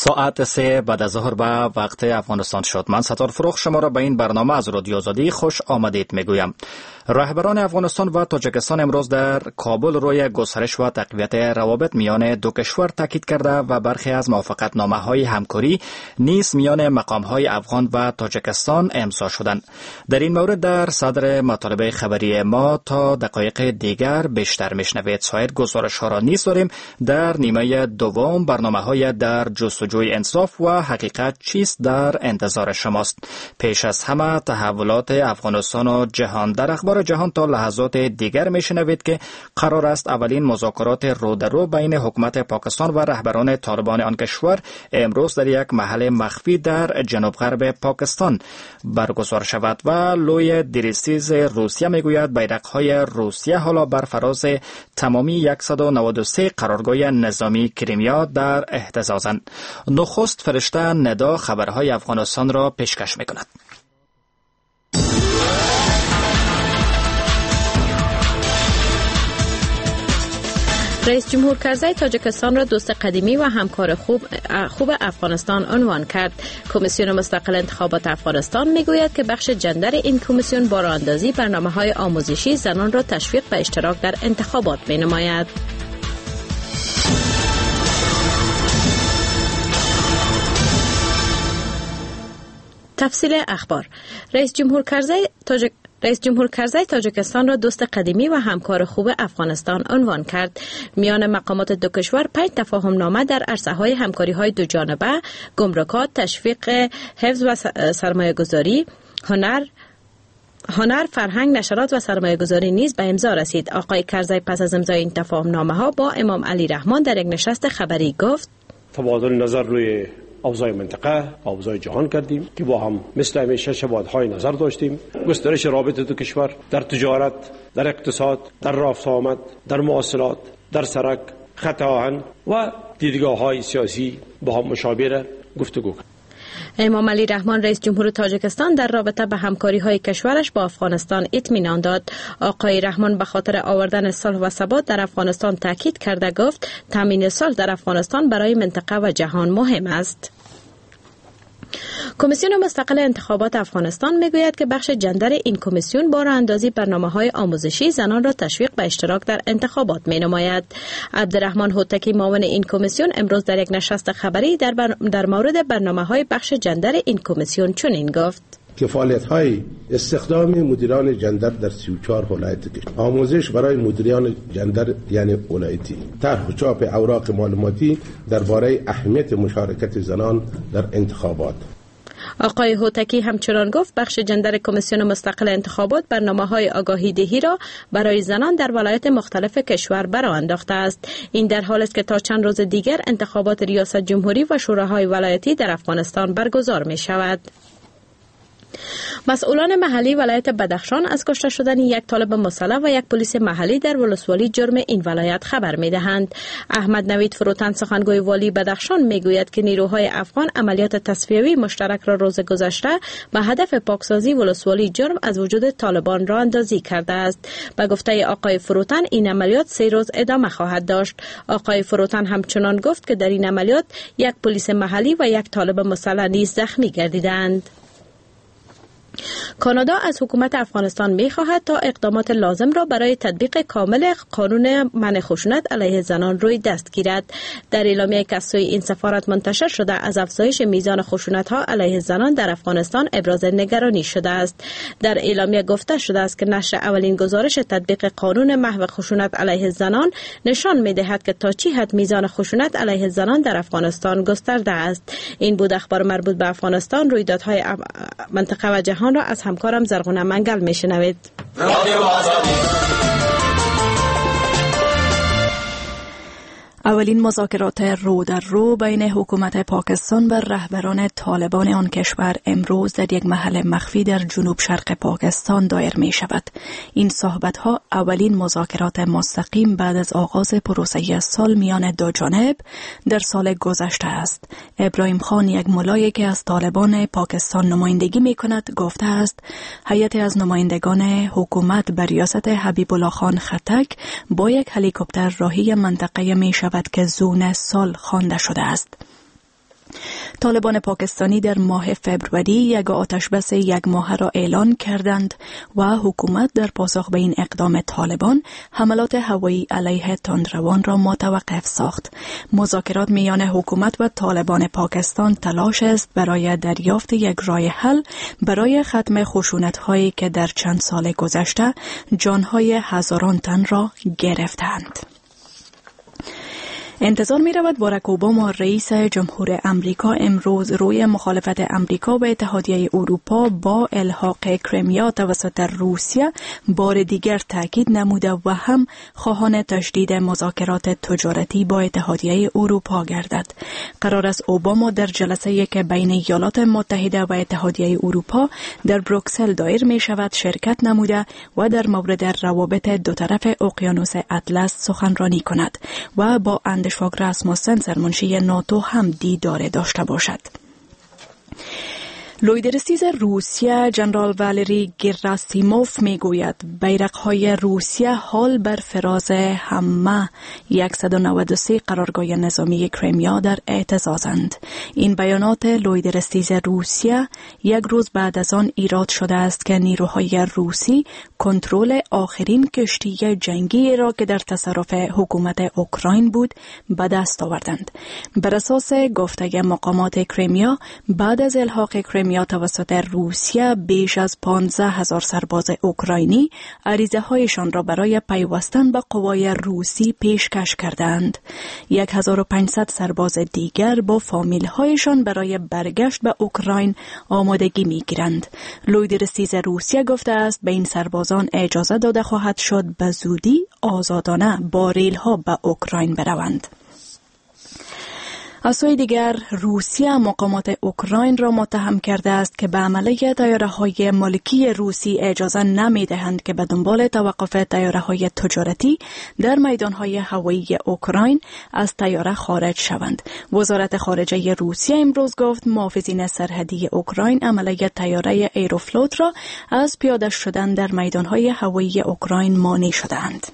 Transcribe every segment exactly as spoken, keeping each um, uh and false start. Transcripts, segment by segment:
ساعت سه بعد از ظهر به وقت افغانستان شد. من ستار فروخ شما را به این برنامه از رادیو آزادی خوش آمدید میگویم. رهبران افغانستان و تاجیکستان امروز در کابل روی گسترش و تقویت روابط میان دو کشور تاکید کرده و برخی از موافقتنامه‌های همکاری نیز میان مقام‌های افغان و تاجیکستان امضا شدند. در این مورد در صدر مطالب خبری ما تا دقایق دیگر بیشتر میشنوید. سایر گزارش‌ها را نیز داریم. در نیمه دوم برنامه‌های در جستجوی انصاف و حقیقت چیست در انتظار شماست. پیش از همه تحولات افغانستان و جهان. در اخبار جهان تا لحظات دیگر میشنوید که قرار است اولین مذاکرات رو در رو بین حکومت پاکستان و رهبران طالبان آن کشور امروز در یک محل مخفی در جنوب غرب پاکستان برگزار شود و لوی دریسیز روسیه میگوید بیرق‌های روسیه حالا بر فراز تمامی صد و نود و سه قرارگاه نظامی کریمیا در اهتزازند. نخست فرشته ندا خبرهای افغانستان را پیشکش میکند. رئیس جمهور کرزی تاجیکستان را دوست قدیمی و همکار خوب خوب افغانستان عنوان کرد. کمیسیون مستقل انتخابات افغانستان میگوید که بخش جندر این کمیسیون با راه‌اندازی برنامه‌های آموزشی زنان را تشویق به اشتراک در انتخابات می‌نماید. تفصیل اخبار. رئیس جمهور کرزی تاجیک رئیس جمهور کرزی تاجیکستان را دوست قدیمی و همکار خوب افغانستان عنوان کرد. میان مقامات دو کشور پنج تفاهم نامه در عرصه‌های همکاری‌های دو جانبه، گمرکات، تشویق حفظ و سرمایه گذاری، هنر هنر، فرهنگ، نشرات و سرمایه گذاری نیز به امضا رسید. آقای کرزی پس از امضای این تفاهم نامه ها با امام علی رحمان در یک نشست خبری گفت: تبادل نظر روی اوضاع منطقه و اوضاع جهان کردیم که با هم مثل همیشه شباهت‌های نظر داشتیم. گسترش رابطه دو کشور در تجارت، در اقتصاد، در رفت آمد، در مواصلات، در سرک، خط آهن و دیدگاه‌های سیاسی با هم مشابه گفتگو کرد. امام علی رحمان رئیس جمهور تاجیکستان در رابطه به همکاری‌های کشورش با افغانستان اطمینان داد. آقای رحمان به خاطر آوردن صلح و ثبات در افغانستان تاکید کرده گفت تامین صلح در افغانستان برای منطقه و جهان مهم است. کمیسیون مستقل انتخابات افغانستان میگوید که بخش جندر این کمیسیون با راه‌اندازی برنامه‌های آموزشی زنان را تشویق به اشتراک در انتخابات می‌نماید. عبدالرحمن هوتکی معاون این کمیسیون امروز در یک نشست خبری در, بر... در مورد برنامه‌های بخش جندر این کمیسیون چنین گفت: که فعالیت‌های استخدام مدیران جندر در سی و چهار ولایت کشور، آموزش برای مدیران جندر یعنی ولایتی، طرح و چاپ اوراق معلوماتی درباره اهمیت مشارکت زنان در انتخابات. آقای هوتکی همچنان گفت بخش جندر کمیسیون مستقل انتخابات برنامه‌های آگاهی دهی را برای زنان در ولایت مختلف کشور برآ انداخته است. این در حالی است که تا چند روز دیگر انتخابات ریاست جمهوری و شوراهای ولایتی در افغانستان برگزار می شود. مسئولان محلی ولایت بدخشان از کشته شدن یک طالب مسلح و یک پلیس محلی در ولسوالی جرم این ولایت خبر می‌دهند. احمد نوید فروتن سخنگوی والی بدخشان میگوید که نیروهای افغان عملیات تصفیوی مشترک را روز گذشته به هدف پاکسازی ولسوالی جرم از وجود طالبان را اندازی کرده است. به گفته آقای فروتن این عملیات سه روز ادامه خواهد داشت. آقای فروتن همچنان گفت که در این عملیات یک پلیس محلی و یک طالب مسلح نیز زخمی گردیدند. کانادا از حکومت افغانستان می خواهد تا اقدامات لازم را برای تطبیق کامل قانون منع خشونت علیه زنان روی دست گیرد. در اعلامیه‌ای که از سوی این سفارت منتشر شده از افزایش میزان خشونت ها علیه زنان در افغانستان ابراز نگرانی شده است. در اعلامیه گفته شده است که نشر اولین گزارش تطبیق قانون محو خشونت علیه زنان نشان می دهد که تا چه حد میزان خشونت علیه زنان در افغانستان گسترده است. این بود اخبار مربوط به افغانستان. رویدادهای منطقه و جهان را از همکارم زرغونه منگل میشنوید. اولین مذاکرات رو در رو بین حکومت پاکستان و رهبران طالبان آن کشور امروز در یک محل مخفی در جنوب شرق پاکستان دایر می شود. این صحبت ها اولین مذاکرات مستقیم بعد از آغاز پروسه سال میان دو جانب در سال گذشته است. ابراهیم خان، یک ملایی که از طالبان پاکستان نمایندگی می کند، گفته است هیئت از نمایندگان حکومت بر ریاست حبیب الله خان خټک با یک هلیکوپتر راهی منطقه می شود که زون سال خوانده شده است. طالبان پاکستانی در ماه فوریه یک آتش بس یک ماهه را اعلان کردند و حکومت در پاسخ به این اقدام طالبان حملات هوایی علیه تندروان را متوقف ساخت. مذاکرات میان حکومت و طالبان پاکستان تلاش است برای دریافت یک راه حل برای ختم خشونت‌هایی که در چند سال گذشته جانهای هزاران تن را گرفتند. انتظار می رود باراک اوباما رئیس جمهور امریکا امروز روی مخالفت امریکا به اتحادیه اروپا با الحاق کریمیا توسط روسیه بار دیگر تاکید نموده و هم خواهان تشدید مذاکرات تجارتی با اتحادیه اروپا گردد. قرار است اوباما در جلسه‌ای که بین ایالات متحده و اتحادیه اروپا در بروکسل دایر می شود شرکت نموده و در مورد روابط دو طرف اقیانوس اطلس سخنرانی کند و با اندشواگ راسموسن سرمنشی ناتو هم دیدار داشته باشد. لویدرسیز روسیه جنرال والری گراسیموف می گوید بیرق‌های روسیه حال بر فراز همه صد و نود و سه قرارگاه نظامی کریمیا در اعتزازند. این بیانات لویدرسیز روسیه یک روز بعد از آن ایراد شده است که نیروهای روسی کنترل آخرین کشتی جنگی را که در تصرف حکومت اوکراین بود به دست آوردند. بر اساس گفته مقامات کریمیا بعد از الحاق کریمیا توسط روسیه بیش از پانزده هزار سرباز اوکراینی عریضه هایشان را برای پیوستن به قوای روسی پیشکش کردند. هزار و پانصد سرباز دیگر با فامیل هایشان برای برگشت به اوکراین آمادگی می گیرند. لویدرسیز روسیه گفته است به این سربازان اجازه داده خواهد شد به زودی آزادانه با ریل ها به اوکراین بروند. از سوی دیگر روسیه مقامات اوکراین را متهم کرده است که به عملیه طیاره‌های ملکی روسی اجازه نمی‌دهند که به دنبال توقف طیاره‌های تجارتی در میدان‌های هوایی اوکراین از طیاره خارج شوند. وزارت خارجه روسیه امروز گفت محافظین سرحدی اوکراین عملیه طیاره ایروفلوت را از پیاده شدن در میدان‌های هوایی اوکراین مانع شدند.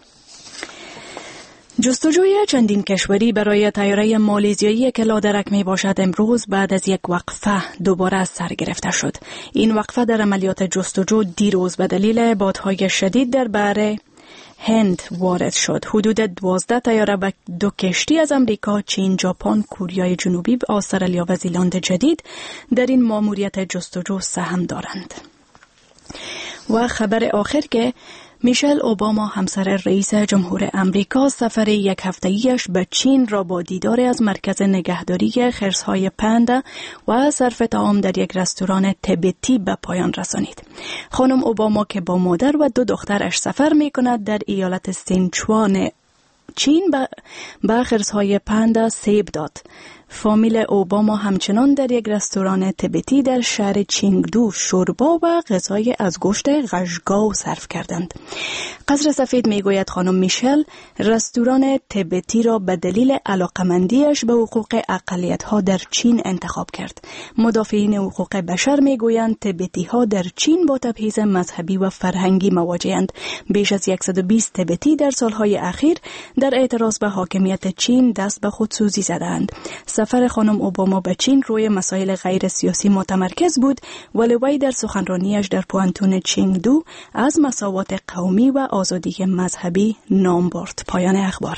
جستجوی چندین کشوری برای طیاره مالزیایی که لادرک می باشد امروز بعد از یک وقفه دوباره سر گرفته شد. این وقفه در عملیات جستجو دیروز به دلیل بادهای شدید در بحر هند وارد شد. حدود دوازده طیاره و دو کشتی از امریکا، چین، ژاپن، کره جنوبی، استرالیا و زیلند جدید در این ماموریت جستجو سهم دارند. و خبر آخر که میشل اوباما همسر رئیس جمهور امریکا سفر یک هفته‌ایش به چین را با دیدار از مرکز نگهداری خرس‌های پاندا و صرف طعام در یک رستوران تبتی به پایان رسانید. خانم اوباما که با مادر و دو دخترش سفر می‌کند در ایالت سینچوان چین به خرس‌های پاندا سیب داد. فامیل اوباما همچنان در یک رستوران تبتی در شهر چینگدو شوربا و غذای از گوشت قژگاو صرف کردند. قصر سفید میگوید خانم میشل رستوران تبتی را به دلیل علاقمندیش به حقوق اقلیت‌ها در چین انتخاب کرد. مدافعین حقوق بشر میگویند تبتی‌ها در چین با تبعیض مذهبی و فرهنگی مواجه‌اند. بیش از صد و بیست تبتی در سالهای اخیر در اعتراض به حاکمیت چین دست به خودسوزی زدند. سفر خانم اوباما به چین روی مسائل غیر سیاسی متمرکز بود، ولی وی در سخنرانیش در پوانتون چینگدو از مساوات قومی و آزادی مذهبی نام برد. پایان اخبار.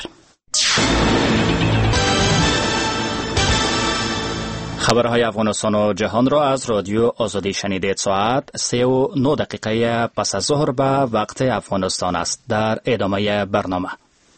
خبرهای افغانستان و جهان را از رادیو آزادی شنیدید. ساعت سه و نه دقیقه پس از ظهر به وقت افغانستان است. در ادامه برنامه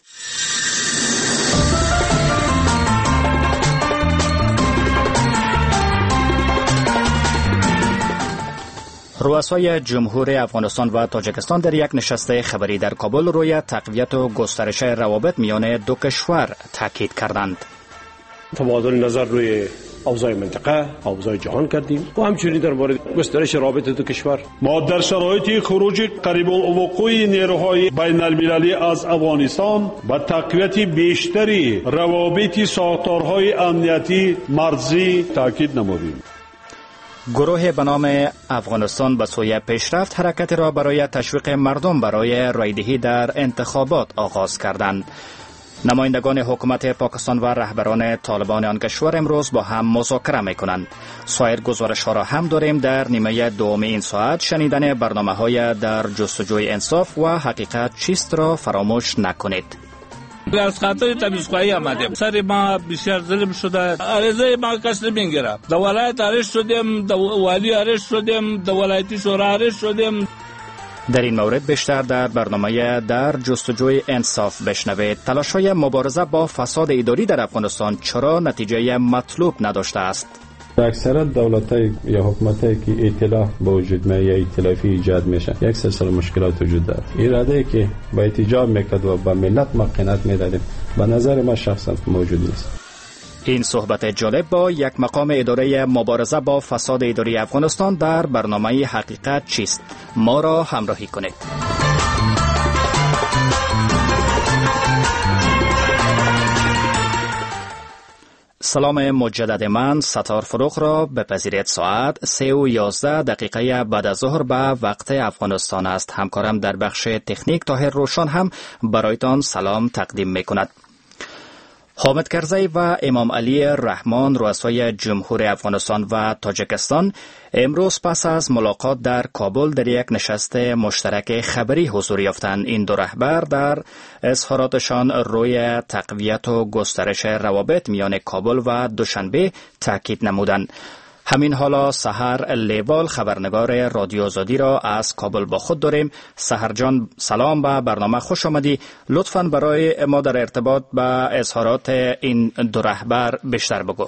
رؤسای جمهور افغانستان و تاجیکستان در یک نشست خبری در کابل روی تقویت و گسترش روابط میان دو کشور تاکید کردند. تبادل نظر روی اوضاع منطقه، اوضاع جهان کردیم و همچنین در مورد گسترش روابط دو کشور. ما در شرایط خروج قریب الوقوع نیروهای بین المللی از افغانستان به تقویت بیشتری روابط ساختارهای امنیتی مرزی تاکید نمودیم. گروه به نام افغانستان به سوی پیشرفت حرکت را برای تشویق مردم برای رایدهی در انتخابات آغاز کردند. نمایندگان حکومت پاکستان و رهبران طالبان آن کشور امروز با هم مذاکره میکنند. سایر گزارش ها را هم داریم در نیمه دوم این ساعت. شنیدن برنامه های در جستجوی انصاف و حقیقت چیست را فراموش نکنید. از خاطر تمیزخواهی آمدیم. سر ما بسیار ظلم شده. عرضه ما کس نمیگیره. در ولایت ارشت شدیم، در والی ارشت شدیم، در ولایتی شورا ارشت شدیم. در این مورد بیشتر در برنامه در جستجوی انصاف بشنوید. تلاش‌های مبارزه با فساد اداری در افغانستان چرا نتیجه مطلوب نداشته است؟ اکثر دولت‌های یا حکومت‌هایی که ائتلاف به وجود میاد یا ائتلافی ایجاد میشه یک سلسله مشکلات وجود داره. اراده‌ای که با احتجاج میکرد و با ملت مقننت میدادیم به نظر ما شخصا موجود نیست. این صحبت جالب با یک مقام اداره مبارزه با فساد اداری افغانستان در برنامه حقیقت چیست؟ ما را همراهی کنید. سلام مجدد، من ستار فروخ را بپذیرید. ساعت سه و یازده دقیقه بعد از ظهر به وقت افغانستان است. همکارم در بخش تکنیک طاهر روشن هم برایتان سلام تقدیم می کند. حامد کرزی و امام علی رحمان رؤسای جمهور افغانستان و تاجیکستان امروز پس از ملاقات در کابل در یک نشست مشترک خبری حضور یافتند. این دو رهبر در اظهاراتشان روی تقویت و گسترش روابط میان کابل و دوشنبه تاکید نمودند. همین حالا سحر لیوال خبرنگار رادیو آزادی را از کابل با خود داریم. سحر جان سلام، به برنامه خوش آمدی. لطفاً برای ما در ارتباط با اظهارات این دو رهبر بیشتر بگو.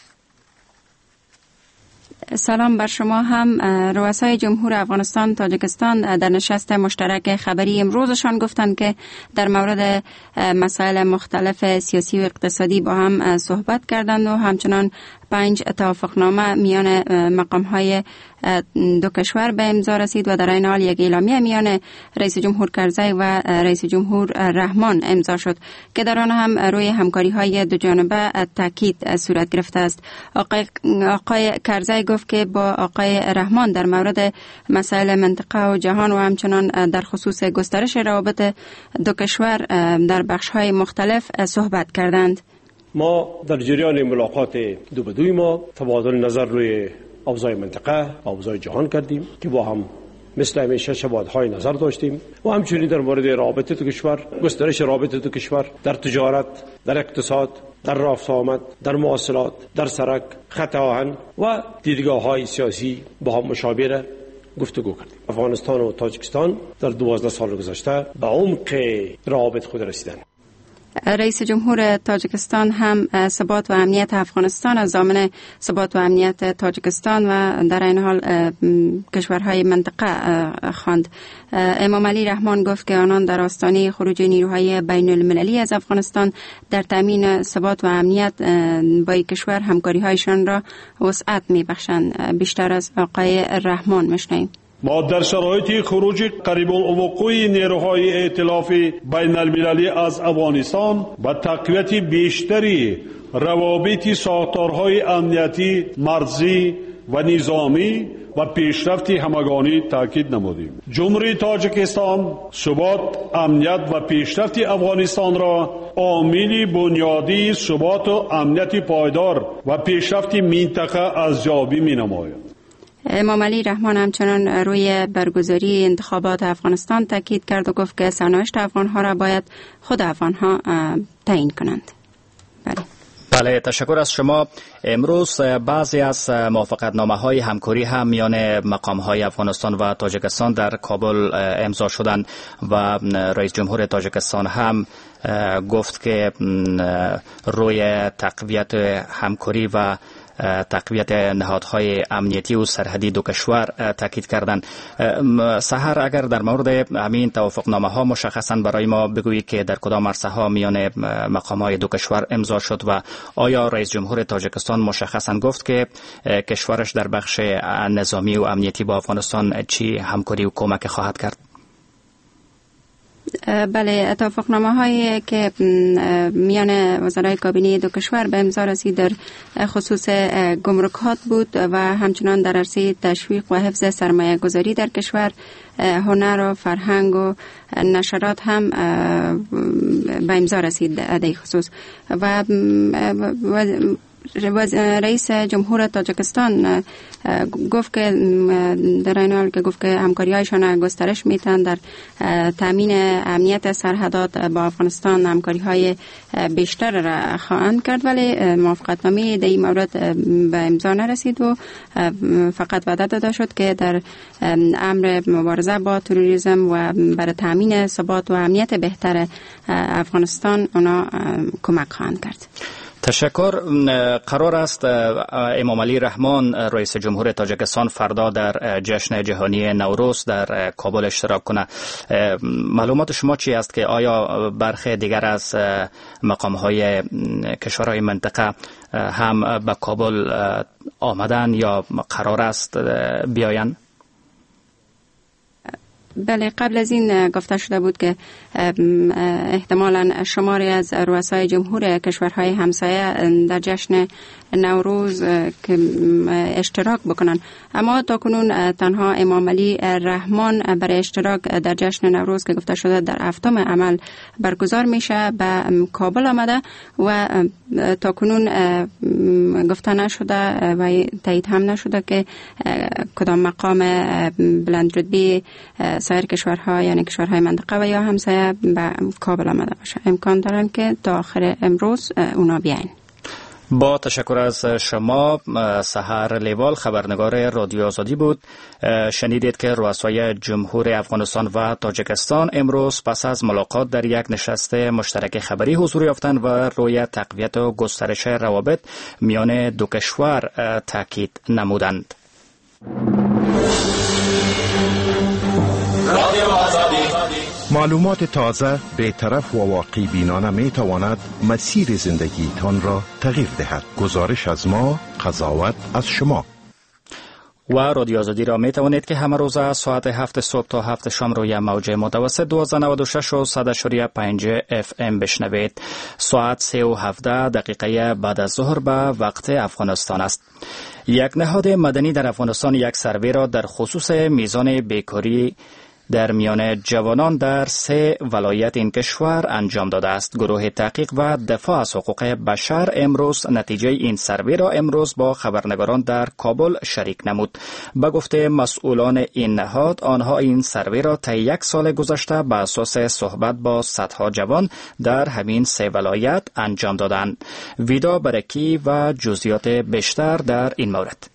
سلام بر شما هم. رؤسای جمهور افغانستان تاجیکستان در نشست مشترک خبری امروزشان گفتند که در مورد مسائل مختلف سیاسی و اقتصادی با هم صحبت کردند و همچنان پنج توافقنامه میان مقام‌های دو کشور به امضا رسید و در این حال یک اعلامیه میان رئیس جمهور کرزی و رئیس جمهور رحمان امضا شد که در آن هم روی همکاری‌های دو جانبه تاکید صورت گرفته است. آقای, آقای کرزی گفت که با آقای رحمان در مورد مسائل منطقه و جهان و همچنان در خصوص گسترش روابط دو کشور در بخش‌های مختلف صحبت کردند. ما در جریان ملاقات دو به دوی ما تبادل نظر روی اوضاع منطقه و اوضاع جهان کردیم که با هم مثل همیشه شباهت‌های نظر داشتیم و همچنین در مورد روابط دو کشور، گسترش روابط دو کشور در تجارت، در اقتصاد، در رفت و آمد، در مواصلات، در سرک، خط آهن و دیدگاه‌های سیاسی با هم مشابه گفتگو کردیم. افغانستان و تاجیکستان در دوازده سال گذشته به عمق روابط خود رسیدند. رئیس جمهور تاجیکستان هم ثبات و امنیت افغانستان از ضامن ثبات و امنیت تاجیکستان و در این حال کشورهای منطقه خواند. امام علی رحمان گفت که آنان در آستانه خروج نیروهای بین المللی از افغانستان در تامین ثبات و امنیت با این کشور همکاری‌هایشان را وسعت می‌بخشند. بیشتر از آقای رحمان می‌شنویم. ما در شرایط خروج قریب الوقوع نیروهای ائتلاف بین المللی از افغانستان و تقویت بیشتری روابط ساختارهای امنیتی، مرزی و نظامی و پیشرفت همگانی تاکید نمودیم. جمهوری تاجیکستان ثبات، امنیت و پیشرفت افغانستان را عامل بنیادی ثبات و امنیت پایدار و پیشرفت منطقه ارزیابی می‌نماید. امام علی رحمان همچنان روی برگزاری انتخابات افغانستان تاکید کرد و گفت که سرنوشت افغانها را باید خود افغانها تعیین کنند. بله. بله، تشکر از شما. امروز بعضی از موافقتنامه های همکاری هم میان مقام های افغانستان و تاجیکستان در کابل امضا شدند و رئیس جمهور تاجیکستان هم گفت که روی تقویت همکاری و تقویت نهادهای امنیتی و سرحدی دو کشور تاکید کردند. سحر، اگر در مورد همین توافقنامه ها مشخصا برای ما بگویید که در کدام عرصه ها میان مقام های دو کشور امضا شد و آیا رئیس جمهور تاجیکستان مشخصا گفت که کشورش در بخش نظامی و امنیتی با افغانستان چی همکاری و کمک خواهد کرد؟ بله، توافقنامه هایی که میان وزرای کابینه دو کشور به امضا رسید در خصوص گمرکات بود و همچنان در عرصه تشویق و حفظ سرمایه گذاری در کشور، هنر و فرهنگ و نشرات هم به امضا رسید در این خصوص. و رئیس جمهور تاجیکستان گفت که در این حال که گفت که همکاری‌هایشان گسترش میتن در تامین امنیت سرحدات با افغانستان همکاری‌های بیشتر را خواهند کرد، ولی موافقتنامه در این مورد به امضا نرسید و فقط وعده داده شد که در امر مبارزه با تروریسم و برای تامین ثبات و امنیت بهتر افغانستان اونا کمک خواهند کرد. تشکر. قرار است امام علی رحمان رئیس جمهور تاجیکستان فردا در جشن جهانی نوروز در کابل اشتراک کنه. معلومات شما چی است که آیا برخی دیگر از مقام‌های کشورهای منطقه هم به کابل آمدن یا قرار است بیایند؟ بله، قبل از این گفته شده بود که احتمالاً شماری از رؤسای جمهور کشورهای همسایه در جشن نوروز که اشتراک بکنن، اما تاکنون تنها امام علی رحمان برای اشتراک در جشن نوروز که گفته شده در هفتم عمل برگزار میشه به کابل آمده و تاکنون گفته نشده و تایید هم نشده که کدام مقام بلند رتبه سایر کشورها یعنی کشورهای منطقه و یا همسایه به کابل آمده باشه. امکان دارن که تا آخر امروز اونا بیاین. با تشکر از شما. سحر لیوال، خبرنگار رادیو آزادی بود. شنیدید که رؤسای جمهور افغانستان و تاجیکستان امروز پس از ملاقات در یک نشست مشترک خبری حضور یافتند و روی تقویت و گسترش روابط میان دو کشور تاکید نمودند. معلومات تازه، بی‌طرف و واقعی بینانه می تواند مسیر زندگی تان را تغییر دهد. گزارش از ما، قضاوت از شما. و رادیو آزادی را می توانید که همه روز از ساعت هفت صبح تا هفت شام روی موج متوسط دویست و نود و شش و صد و پنج اف ام بشنوید. ساعت سه و هفده دقیقه بعد از ظهر به وقت افغانستان است. یک نهاد مدنی در افغانستان یک سروی را در خصوص میزان بیکاری در میان جوانان در سه ولایت این کشور انجام داده است. گروه تحقیق و دفاع از حقوق بشر امروز نتیجه این سروی را امروز با خبرنگاران در کابل شریک نمود. به گفته مسئولان این نهاد، آنها این سروی را طی یک سال گذشته به اساس صحبت با صدها جوان در همین سه ولایت انجام دادند. ویدا برکی و جزئیات بیشتر در این مورد.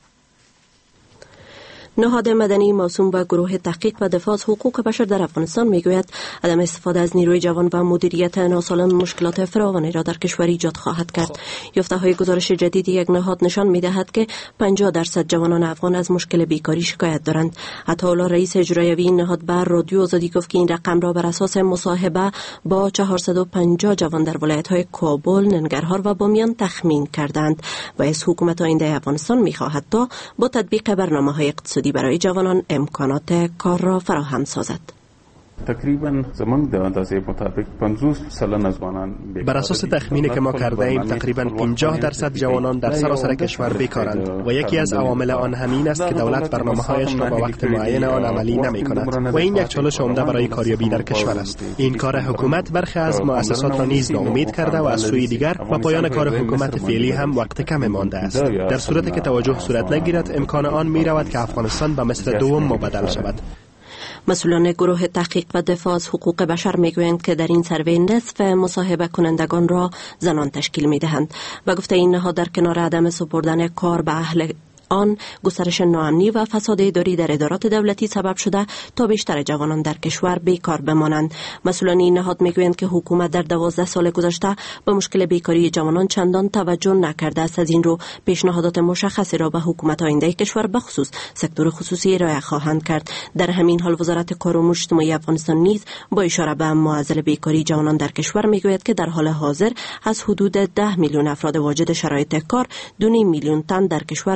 نهاد مدنی موسوم به گروه تحقیق و دفاع از حقوق بشر در افغانستان میگوید عدم استفاده از نیروی جوان و مدیریت ناسالم مشکلات فراوانی را در کشور ایجاد خواهد کرد. یافته های گزارش جدید یک نهاد نشان میدهد که پنجاه درصد جوانان افغان از مشکل بیکاری شکایت دارند. عطاالله رئیس اجرایی این نهاد بر رادیو آزادی گفت که این رقم را بر اساس مصاحبه با چهارصد و پنجاه جوان در ولایت‌های کابل، ننگرهار و بامیان تخمین کردند و از حکومت آینده افغانستان می‌خواهد تا با تطبیق برنامه‌های اقتصادی برای جوانان امکانات کار را فراهم سازد. تقریبا زمان د اندازه مطابق پنځوس سلن از جوانان بر اساس تخمینی که ما کرده ایم تقریبا پنجاه درصد جوانان در سراسر کشور بیکارند و یکی از عوامل آن همین است که دولت برنامه‌هایش را با وقت معین آن عملی نمی‌کند و این یک چالش عمده برای کاریابی در کشور است. این کار حکومت برخی از مؤسسات را نیز ناامید کرده و از سوی دیگر با پایان کار حکومت فعلی هم وقت کم مانده است. در صورتی که توجه صورت نگیرد امکان آن می‌رود که افغانستان به مثل دوم مبدل شود. مسئولان گروه تحقیق و دفاع از حقوق بشر میگویند که در این سروی نصف مصاحبه کنندگان را زنان تشکیل میدهند و گفته این نهاد در کنار عدم سپردن کار به اهل آن گسترش ناامنی و فساد اداری در ادارات دولتی سبب شده تا بیشتر جوانان در کشور بیکار بمانند. مسئولان این نهاد میگویند که حکومت در دوازده سال گذشته به مشکل بیکاری جوانان چندان توجه نکرده است. از این رو پیشنهادات مشخصی را به حکومت آینده کشور به خصوص سکتور خصوصی ارائه خواهند کرد. در همین حال وزارت کار و امور اجتماعی افغانستان نیز با اشاره به معضل بیکاری جوانان در کشور میگوید که در حال حاضر از حدود ده میلیون افراد واجد شرایط کار، دو میلیون تن در کشور بیکارند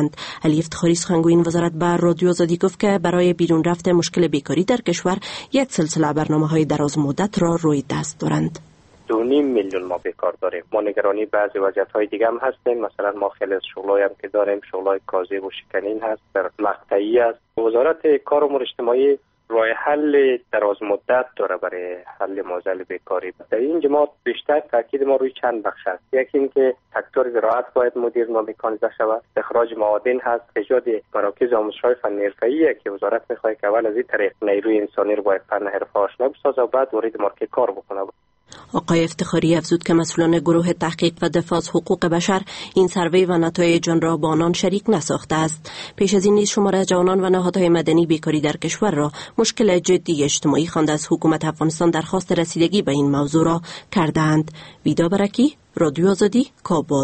دارند. علی افتخاری سخنگوی این وزارت به رادیو آزادی گفت که برای بیرون رفت مشکل بیکاری در کشور یک سلسله برنامه‌های دراز مدت را روی دست دارند. دو نیم میلیون ما بیکار داریم. ما نگرانی بعضی وضعیت‌های دیگه هم هستیم. مثلا ما خیلی از شغلای هم که داریم، شغلای کاذب و شکنین هست، در مقطعی است. وزارت کار و امور اجتماعی راه حل دراز مدت داره برای حل معضل بیکاری. در این جماعت بیشتر تاکید ما روی چند بخش است. یکی اینکه سکتور زراعت باید مدیر و مکانیزه شود. اخراج معادن هست. ایجاد مراکز آموزش‌های فنی حرفه‌ای که وزارت می‌خواد که اول از این طریق نیروی انسانی رو باید فن حرفه آشنا بسازه و بعد وارد مارکت کار بکنه. آقای افتخاری افزود که مسئولان گروه تحقیق و دفاع از حقوق بشر این سروی و نتایج آن را با آنان شریک نساخته است. پیش از این نیز شمار جوانان و نهادهای مدنی بیکاری در کشور را مشکل جدی اجتماعی خوانده از حکومت افغانستان درخواست رسیدگی به این موضوع را کردند. ویدا برکی، رادیو آزادی، کابل.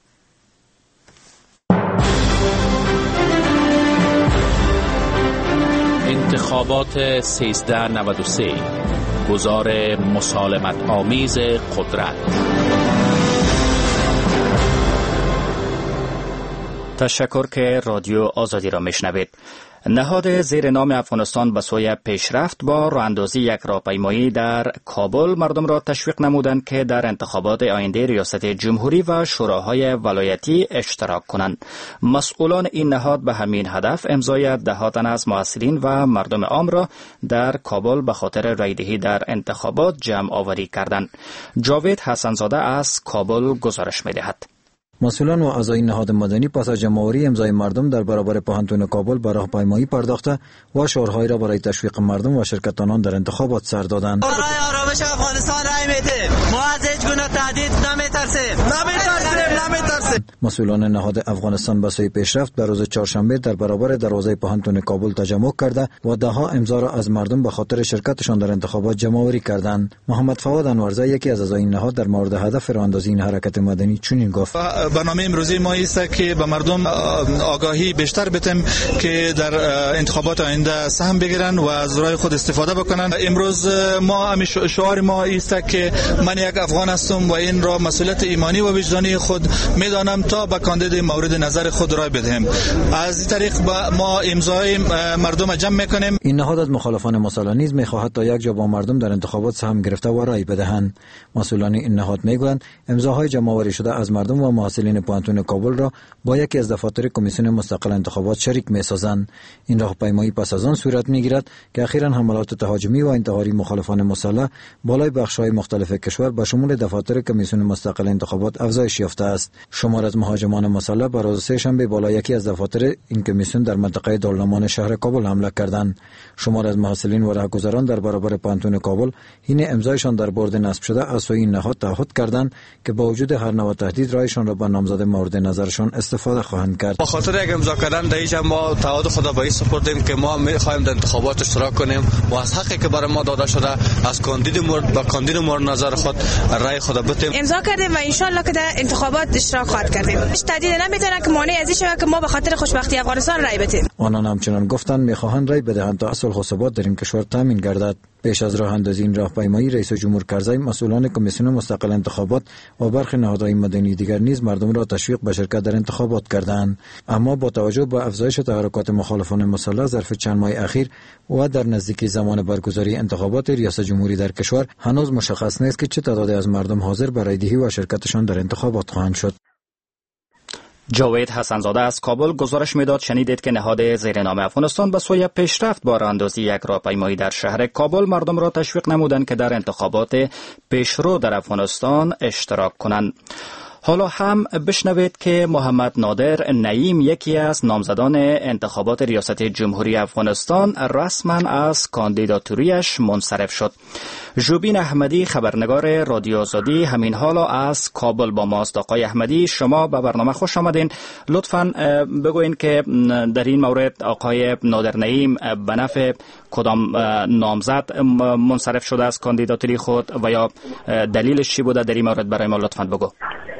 انتخابات سیزده نود و سه، گزار مسالمت آمیز قدرت. تشکر که رادیو آزادی را میشنوید. نهاد زیر نام افغانستان به سوی پیشرفت با راهاندازی یک راهپیمایی در کابل مردم را تشویق نمودند که در انتخابات آینده ریاست جمهوری و شوراهای ولایتی اشتراک کنند. مسئولان این نهاد به همین هدف امضای ده تن از محصلین و مردم عام را در کابل به خاطر رایدهی در انتخابات جمع آوری کردند. جاوید حسنزاده از کابل گزارش می‌دهد. مسئولان و اعضای نهاد مدنی پس از جمع‌آوری امضای مردم در برابر پاهنتون کابل به راهپیمایی پرداخته و شعارهایی را برای تشویق مردم و شرکت آنان در انتخابات سر دادند. برای آرامش افغانستان رای میدیم. ما از هیچ گونه تهدید نمیترسیم. نمیترسیم، نمیترسیم. مسئولان نهاد افغانستان به سوی پیشرفت به روز چهارشنبه در برابر دروازه پاهنتون کابل تجمع کرده و ده ها امضا را از مردم به خاطر شرکتشان در انتخابات جمع‌آوری کردند. محمد فواد انورزه یکی از اعضای نهاد در مورد هدف راهاندازی این حرکت مدنی چنین گفت: برنامه امروزی ما است که به مردم آگاهی بیشتر بدیم که در انتخابات آینده سهم بگیرن و از رای خود استفاده بکنن. امروز ما همین شعار ما است که من یک افغان هستم و این را مسئولیت ایمانی و وجدانی خود میدانم تا به کاندید مورد نظر خود رای بدهم. از این طریق ما امضای مردم جمع میکنیم. این نهاد از مخالفان مسئله نیز میخواهد تا یک جا با مردم در انتخابات سهم گرفته و رای بدهند. مسئولان این نهاد میگویند امضاهای جمع آوری شده از مردم و محصلین پاهنتون کابل را با یکی از دفاتر کمیسیون مستقل انتخابات شریک می‌سازند. این راهپیمایی پس از آن صورت می‌گیرد که اخیراً حملات تهاجمی و انتحاری مخالفان مسلح بالای بخش‌های مختلف کشور به شمول دفاتر کمیسیون مستقل انتخابات افزایش یافته است. شمار از مهاجمان مسلح بر روز سه‌شنبه بالای یکی از دفاتر این کمیسیون در منطقه دارالمان شهر کابل حمله کردند. شمار از محصلین و راهگذران در برابر پاهنتون کابل این امضایشان در بورد نصب شده از سوی این نهاد تعهد کردند که با وجود هر نوع تهدید رایشان را به نامزد مورد نظرشان استفاده خواهند کرد. با خاطر یک امضا کردن در اینجا ما تعهد خدا به این سپردیم که ما می‌خوایم در انتخابات اشتراک کنیم و از حقی که برای ما داده شده از کاندید مورد با کاندید مورد نظر خود رای خود بدیم. امضا کردیم و ان شاء الله که در انتخابات اشتراک خواهد کردیم. هیچ تهدید نمیتونه که مانع از این شود که ما به خاطر خوشبختی افغانستان رای بدیم. آنان همچنان گفتند می‌خواهند رای بدهند تا صلح و ثبات در این کشور تامین گردد. پیش از راه اندازی این راهپیمایی رئیس جمهور کرزی مسئولان کمیسیون مستقل انتخابات و برخی نهادهای مدنی دیگر نیز مردم را تشویق به شرکت در انتخابات کردند. اما با توجه به افزایش تحرکات مخالفان مسلح ظرف چند ماه اخیر و در نزدیکی زمان برگزاری انتخابات ریاست جمهوری در کشور هنوز مشخص نیست که چه تعدادی از مردم حاضر برای دهی و شرکتشان در انتخابات خواهند شد. جاوید حسنزاده از کابل گزارش میداد. شنیدید که نهاد زیر نام افغانستان به سوی پیشرفت با راهاندازی یک راهپیمایی در شهر کابل مردم را تشویق نمودند که در انتخابات پیشرو در افغانستان اشتراک کنند. حالا هم بشنوید که محمد نادر نعیم یکی از نامزدان انتخابات ریاست جمهوری افغانستان رسما از کاندیداتوریش منصرف شد. ژوبین احمدی خبرنگار رادیو آزادی همین حالا از کابل با ماست. آقای احمدی شما به برنامه خوش آمدین. لطفاً بگوین که در این مورد آقای نادر نعیم به نفع کدام نامزد منصرف شده از کاندیداتوری خود و یا دلیلش چی بوده در این مورد برای ما لطفاً بگو.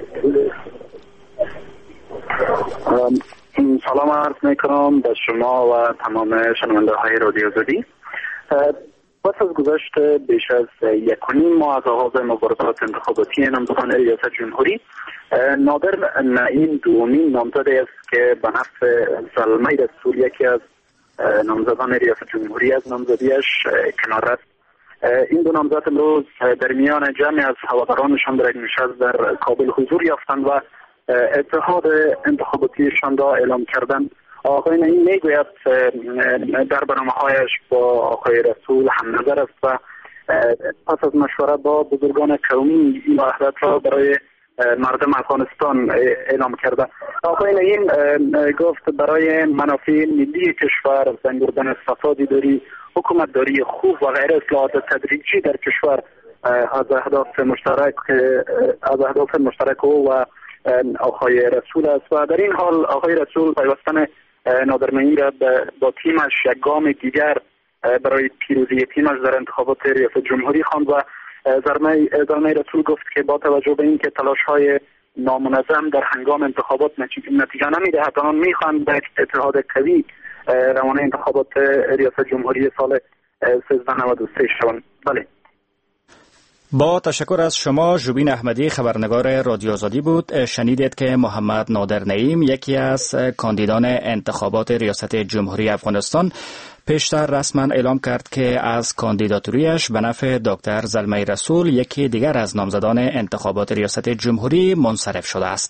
سلام عرض میکنم به شما و تمام شنونده های رادیو آزادی. پس از گذشت بیش از یک و نیم ماه از آغاز مبارزات انتخاباتی نامزدان ریاست جمهوری، نادر نعیم دومین نامزدی است که به نفع زلمه رسول یکی از نامزدان ریاست جمهوری از نامزدیش کنار رفت. این دو نامزد امروز در میان جمعی از هوادارانشان در یک نشست در کابل حضور یافتند و اتحاد انتخاباتیشان را اعلام کردند. آقای نعیم میگوید در برنامه‌هایش با آقای رسول هم نظر است و پس از مشورت با بزرگان قومی این وحدت را برای مردم افغانستان اعلام کرده. آقای نعیم گفت برای منافع ملی کشور، زنگوردن فساد اداری، حکومت داری خوب و غیر اصلاحات تدریجی در کشور از اهداف مشترک از اهداف مشترک او و آقای رسول است و در این حال آقای رسول پیوستن نادر نعیم را با تیمش یک گام دیگر برای پیروزی تیمش در انتخابات ریاست جمهوری خواند و زلمه رسول گفت که با توجه به اینکه تلاش‌های نامنظم در هنگام انتخابات نتیجه نمی‌دهد، آنان می‌خواهند به اتحاد قوی روانه انتخابات ریاست جمهوری سال سیزده نود و سه شوند. بله. با تشکر از شما. ژوبین احمدی، خبرنگار رادیو آزادی بود. شنیدید که محمد نادر نعیم، یکی از کاندیدان انتخابات ریاست جمهوری افغانستان، پیشتر رسما اعلام کرد که از کاندیداتوریش به نفع دکتر زلمه رسول، یکی دیگر از نامزدان انتخابات ریاست جمهوری، منصرف شده است.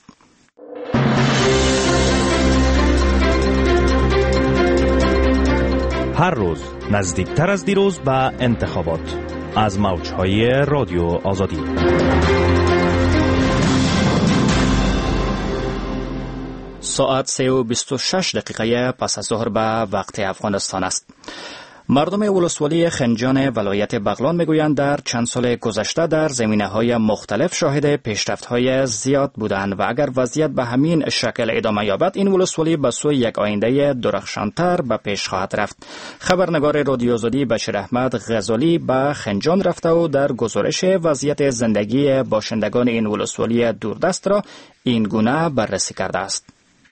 هر روز نزدیکتر از دیروز به انتخابات، از موجهای رادیو آزادی. ساعت سه و بیست و شش دقیقه پس از ظهر به وقت افغانستان است. مردم ولسوالی خنجان ولایت بغلان میگویند در چند سال گذشته در زمینه‌های مختلف شاهد پیشرفت‌های زیاد بودند و اگر وضعیت به همین شکل ادامه یابد، این ولسوالی به سوی یک آینده درخشانتر به پیش خواهد رفت. خبرنگار رادیو آزادی بشیر احمد غزالی به خنجان رفته و در گزارش وضعیت زندگی باشندگان این ولسوالی دوردست را این گونه بررسی کرده است.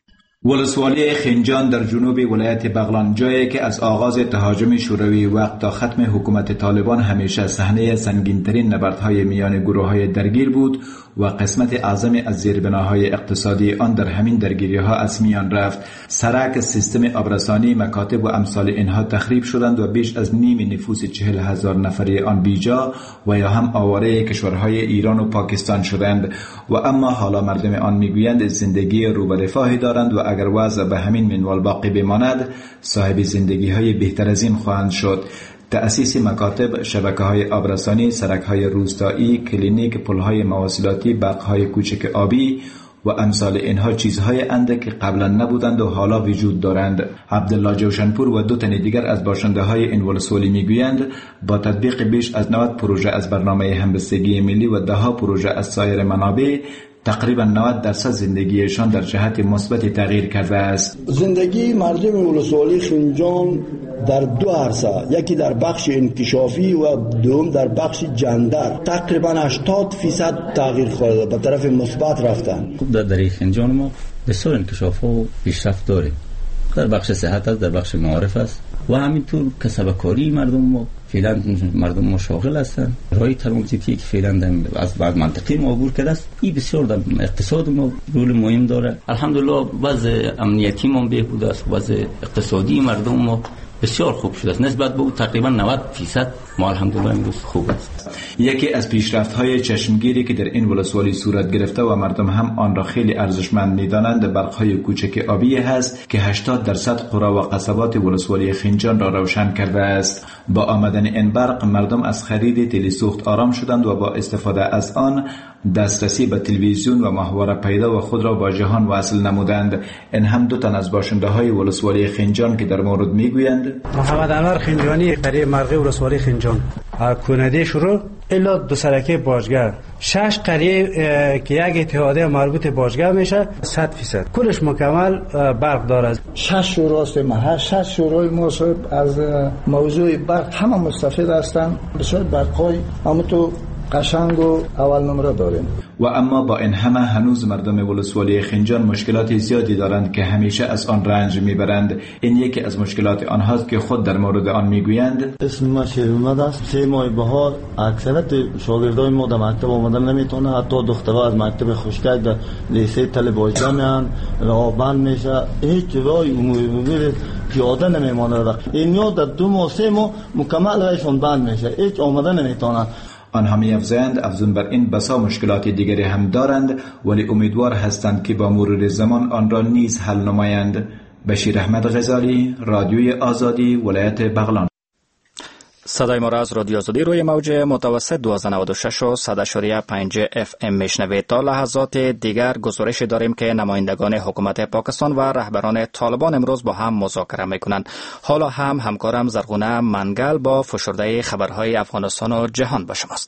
ولسوالی خنجان در جنوب ولایت بغلان، جایی که از آغاز تهاجم شوروی وقت تا ختم حکومت طالبان همیشه صحنه سنگین‌ترین نبردهای میان گروه‌های درگیر بود و قسمت اعظم از زیربناهای اقتصادی آن در همین درگیری‌ها از میان رفت. سرک، سیستم آبرسانی، مکاتب و امثال اینها تخریب شدند و بیش از نیم نفوس چهل هزار نفری آن بیجا و یا هم آواره کشورهای ایران و پاکستان شدند و اما حالا مردم آن میگویند زندگی رو به رفاهی دارند و اگر وضع به همین منوال باقی بماند، صاحب زندگی های بهتر از این خواهند شد. تأسیس مکاتب، شبکه‌های آبرسانی، سرک‌های روستایی، کلینیک، پل‌های مواصلاتی، برق‌های کوچک آبی و امثال اینها چیزهای اند که قبلا نبودند و حالا وجود دارند. عبدالله جوشنپور و دو تن دیگر از باشنده‌های این ولسوالی میگویند با تطبیق بیش از نود پروژه از برنامه همبستگی ملی و ده ها پروژه از سایر منابع، تقریبا نود درصد زندگیشان در جهت مثبت تغییر کرده است. زندگی مردم ولسوالی خنجان در دو عرصه، یکی در بخش انکشافی و دوم در بخش جندر، تقریبا هشتاد فیصد تغییر خورده، به طرف مثبت رفتن. در در خنجان ما بسیار انکشاف و پیشرفت داریم. در بخش صحت است، در بخش معارف است و همینطور کسب کاری مردم ما فعلا مردم ما شاغل هستند. رای ترانزیتی که فعلا از بعد منطقه ما عبور کرده است، این بسیار در اقتصاد ما رول مهم داره. الحمدلله وضع امنیتی ما بهبود است، وضع اقتصادی مردم ما بسیار خوب شده است. نسبت به او تقریبا نود درصد ما الحمدلله امروز خوب است. یکی از پیشرفت‌های چشمگیری که در این ولسوالی صورت گرفته و مردم هم آن را خیلی ارزشمند می‌دانند، برق‌های کوچک آبی هست که هشتاد درصد قرا و قصبات ولسوالی خنجان را روشن کرده است. با آمدن این برق مردم از خرید تلسوخت آرام شدند و با استفاده از آن دسترسی به تلویزیون و ماهواره پیدا و خود را با جهان وصل نمودند. این هم دو تن از باشنده‌های ولسوالی خنجان که در مورد میگویند. محمد انور خنجانی، قریه مرغی ولسوالی خنجان، کنده شروع الا دو سرکه باشگاه، شش قریه که یک اتحادیه مربوط باشگاه میشه، صد درصد کلش مکمل برق داره. شش شورا است ما، شش شورای ما از موضوع برق همه مستفید هستند. بسیار برقای همونطور قشنگ و اول نمره داریم. و اما با این همه هنوز مردم ولسوالی خنجان مشکلات زیادی دارند که همیشه از آن رنج میبرند. این یکی از مشکلات آنهاست که خود در مورد آن میگویند. اسم ما شیرمد است. سه ماه بهار اکثریت شاگردای ما در مکتب آمدن نمیتونه، حتی دخترها از مکتب خشکک در لیسه تل باجده میان، راه بند میشه، هیچ راه عمومی پیاده نمیمانه. این یا در دو ماه سه ماه مکمل رایشون بند میشه، هیچ آمدن نمیتونه. آنها می‌افزایند افزون بر این بسا مشکلات دیگری هم دارند، ولی امیدوار هستند که با مرور زمان آن را نیز حل نمایند. بشیر احمد غزالی، رادیوی آزادی، ولایت بغلان. صدای ما را از رادیو آزادی روی موج متوسط دویست و نود و شش و صد و پنج اف ام میشنوید. تا لحظات دیگر گزارش داریم که نمایندگان حکومت پاکستان و رهبران طالبان امروز با هم مذاکره میکنند. حالا هم همکارم زرغونه منگل با فشرده خبرهای افغانستان و جهان با شماست.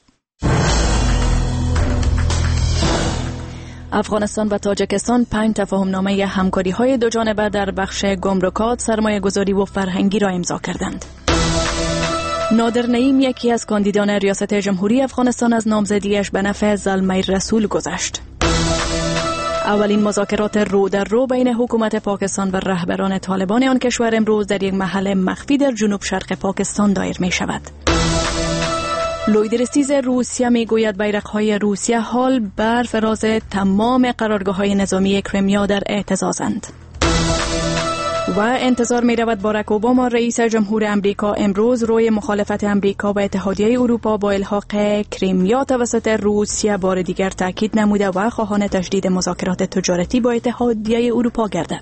افغانستان و تاجیکستان پنج تفاهم نامه همکاری های دو جانبه در بخش گمرکات، سرمایه گذاری و فرهنگی را امضا کردند. نادر نعیم، یکی از کاندیدان ریاست جمهوری افغانستان، از نامزدیش به نفع زلمه رسول گذشت. اولین مذاکرات رو در رو بین حکومت پاکستان و رهبران طالبان آن کشور امروز در یک محل مخفی در جنوب شرق پاکستان دایر می شود. لویدرسیز روسیه می گوید بیرق‌های روسیه حال بر فراز تمام قرارگاه‌های نظامی کریمیا در اعتزازند. و انتظار می رود باراک اوباما رئیس جمهور امریکا امروز روی مخالفت امریکا و اتحادیه اروپا با الحاق کریمیا توسط روسیه بار دیگر تاکید نموده و خواهان تجدید مذاکرات تجارتی با اتحادیه اروپا گردد.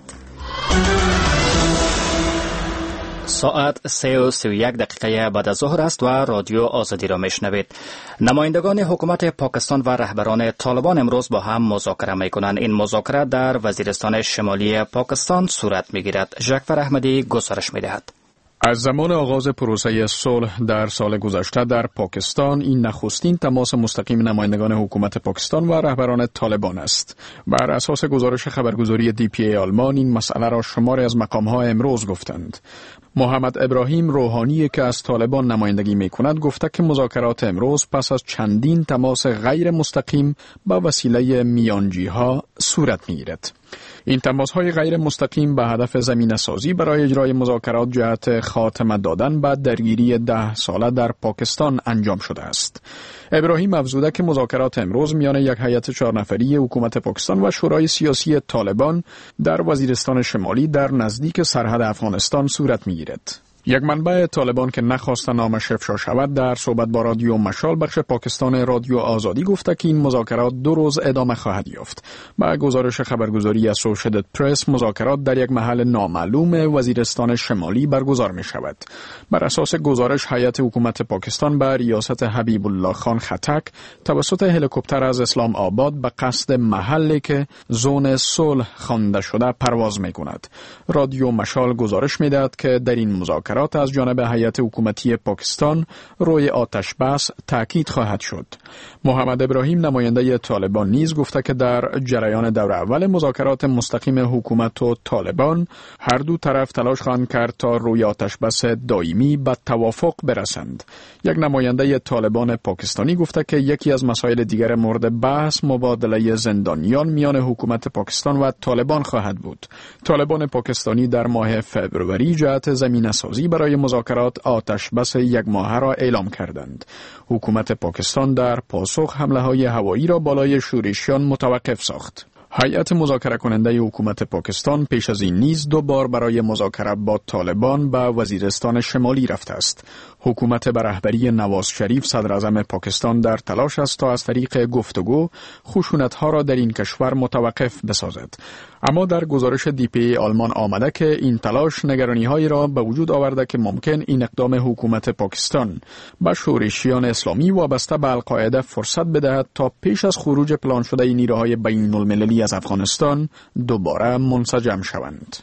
ساعت سه و سی و یک دقیقه بعد از ظهر است و رادیو آزادی را میشنوید. نمایندگان حکومت پاکستان و رهبران طالبان امروز با هم مذاکره میکنند. این مذاکره در وزیرستان شمالی پاکستان صورت میگیرد. ژکفر احمدی گزارش میدهد. از زمان آغاز پروسه صلح در سال گذشته در پاکستان، این نخستین تماس مستقیم نمایندگان حکومت پاکستان و رهبران طالبان است. بر اساس گزارش خبرگزاری دی پی ای آلمان، این مسئله را شماری از مقام‌ها امروز گفتند. محمد ابراهیم روحانی که از طالبان نمایندگی می‌کند گفته که مذاکرات امروز پس از چندین تماس غیر مستقیم با وسیله میانجی‌ها صورت می‌گیرد. این تماس‌های غیر مستقیم به هدف زمینه‌سازی برای اجرای مذاکرات جهت خاتمه دادن به درگیری ده ساله در پاکستان انجام شده است. ابراهیم افزوده که مذاکرات امروز میان یک هیئت چهار نفری حکومت پاکستان و شورای سیاسی طالبان در وزیرستان شمالی در نزدیک سرحد افغانستان صورت می‌گیرد. یک منبع طالبان که نخواست نامش افشا شود در صحبت با رادیو مشال بخش پاکستان رادیو آزادی گفته که این مذاکرات دو روز ادامه خواهد یافت. با گزارش خبرگزاری اسوشییتد پرس، مذاکرات در یک محل نامعلوم وزیرستان شمالی برگزار می شود. بر اساس گزارش، هیئت حکومت پاکستان به ریاست حبیب الله خان خټک توسط هلیکوپتر از اسلام آباد به قصد محلی که زون صلح خوانده شده پرواز می کند. رادیو مشال گزارش می دهد که در این مذاکرات از جانب هیئت حکومتی پاکستان روی آتش بس تاکید خواهد شد. محمد ابراهیم نماینده طالبان نیز گفته که در جریان دور اول مذاکرات مستقیم حکومت و طالبان، هر دو طرف تلاش خواهند کرد تا روی آتش بس دائمی به توافق برسند. یک نماینده طالبان پاکستانی گفته که یکی از مسائل دیگر مورد بحث مبادله زندانیان میان حکومت پاکستان و طالبان خواهد بود. طالبان پاکستانی در ماه فوریه جهت زمینه‌سازی برای مذاکرات آتش بس یک ماهه را اعلام کردند. حکومت پاکستان در پاسخ حمله های هوایی را بالای شورشیان متوقف ساخت. هیئت مذاکره کننده حکومت پاکستان پیش از این نیز دو بار برای مذاکره با طالبان به وزیرستان شمالی رفته است. حکومت به رهبری نواز شریف صدر اعظم پاکستان در تلاش است تا از طریق گفتگو خشونت‌ها را در این کشور متوقف بسازد. اما در گزارش دی پی ای آلمان آمده که این تلاش نگرانی‌هایی را به وجود آورده که ممکن این اقدام حکومت پاکستان به شورشیان اسلامی وابسته به القاعده فرصت بدهد تا پیش از خروج پلان شده نیروهای بین‌المللی از افغانستان دوباره منسجم شوند.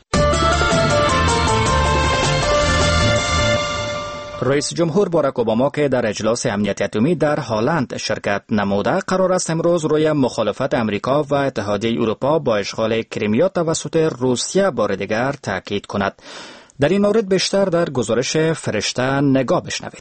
رئیس جمهور باراک اوباما که در اجلاس امنیت اتمی در هالند شرکت نموده، قرار است امروز روی مخالفت امریکا و اتحادیه اروپا با اشغال کریمیا توسط روسیه بار دیگر تاکید کند. در این مورد بیشتر در گزارش فرشته نگاه بشنوید.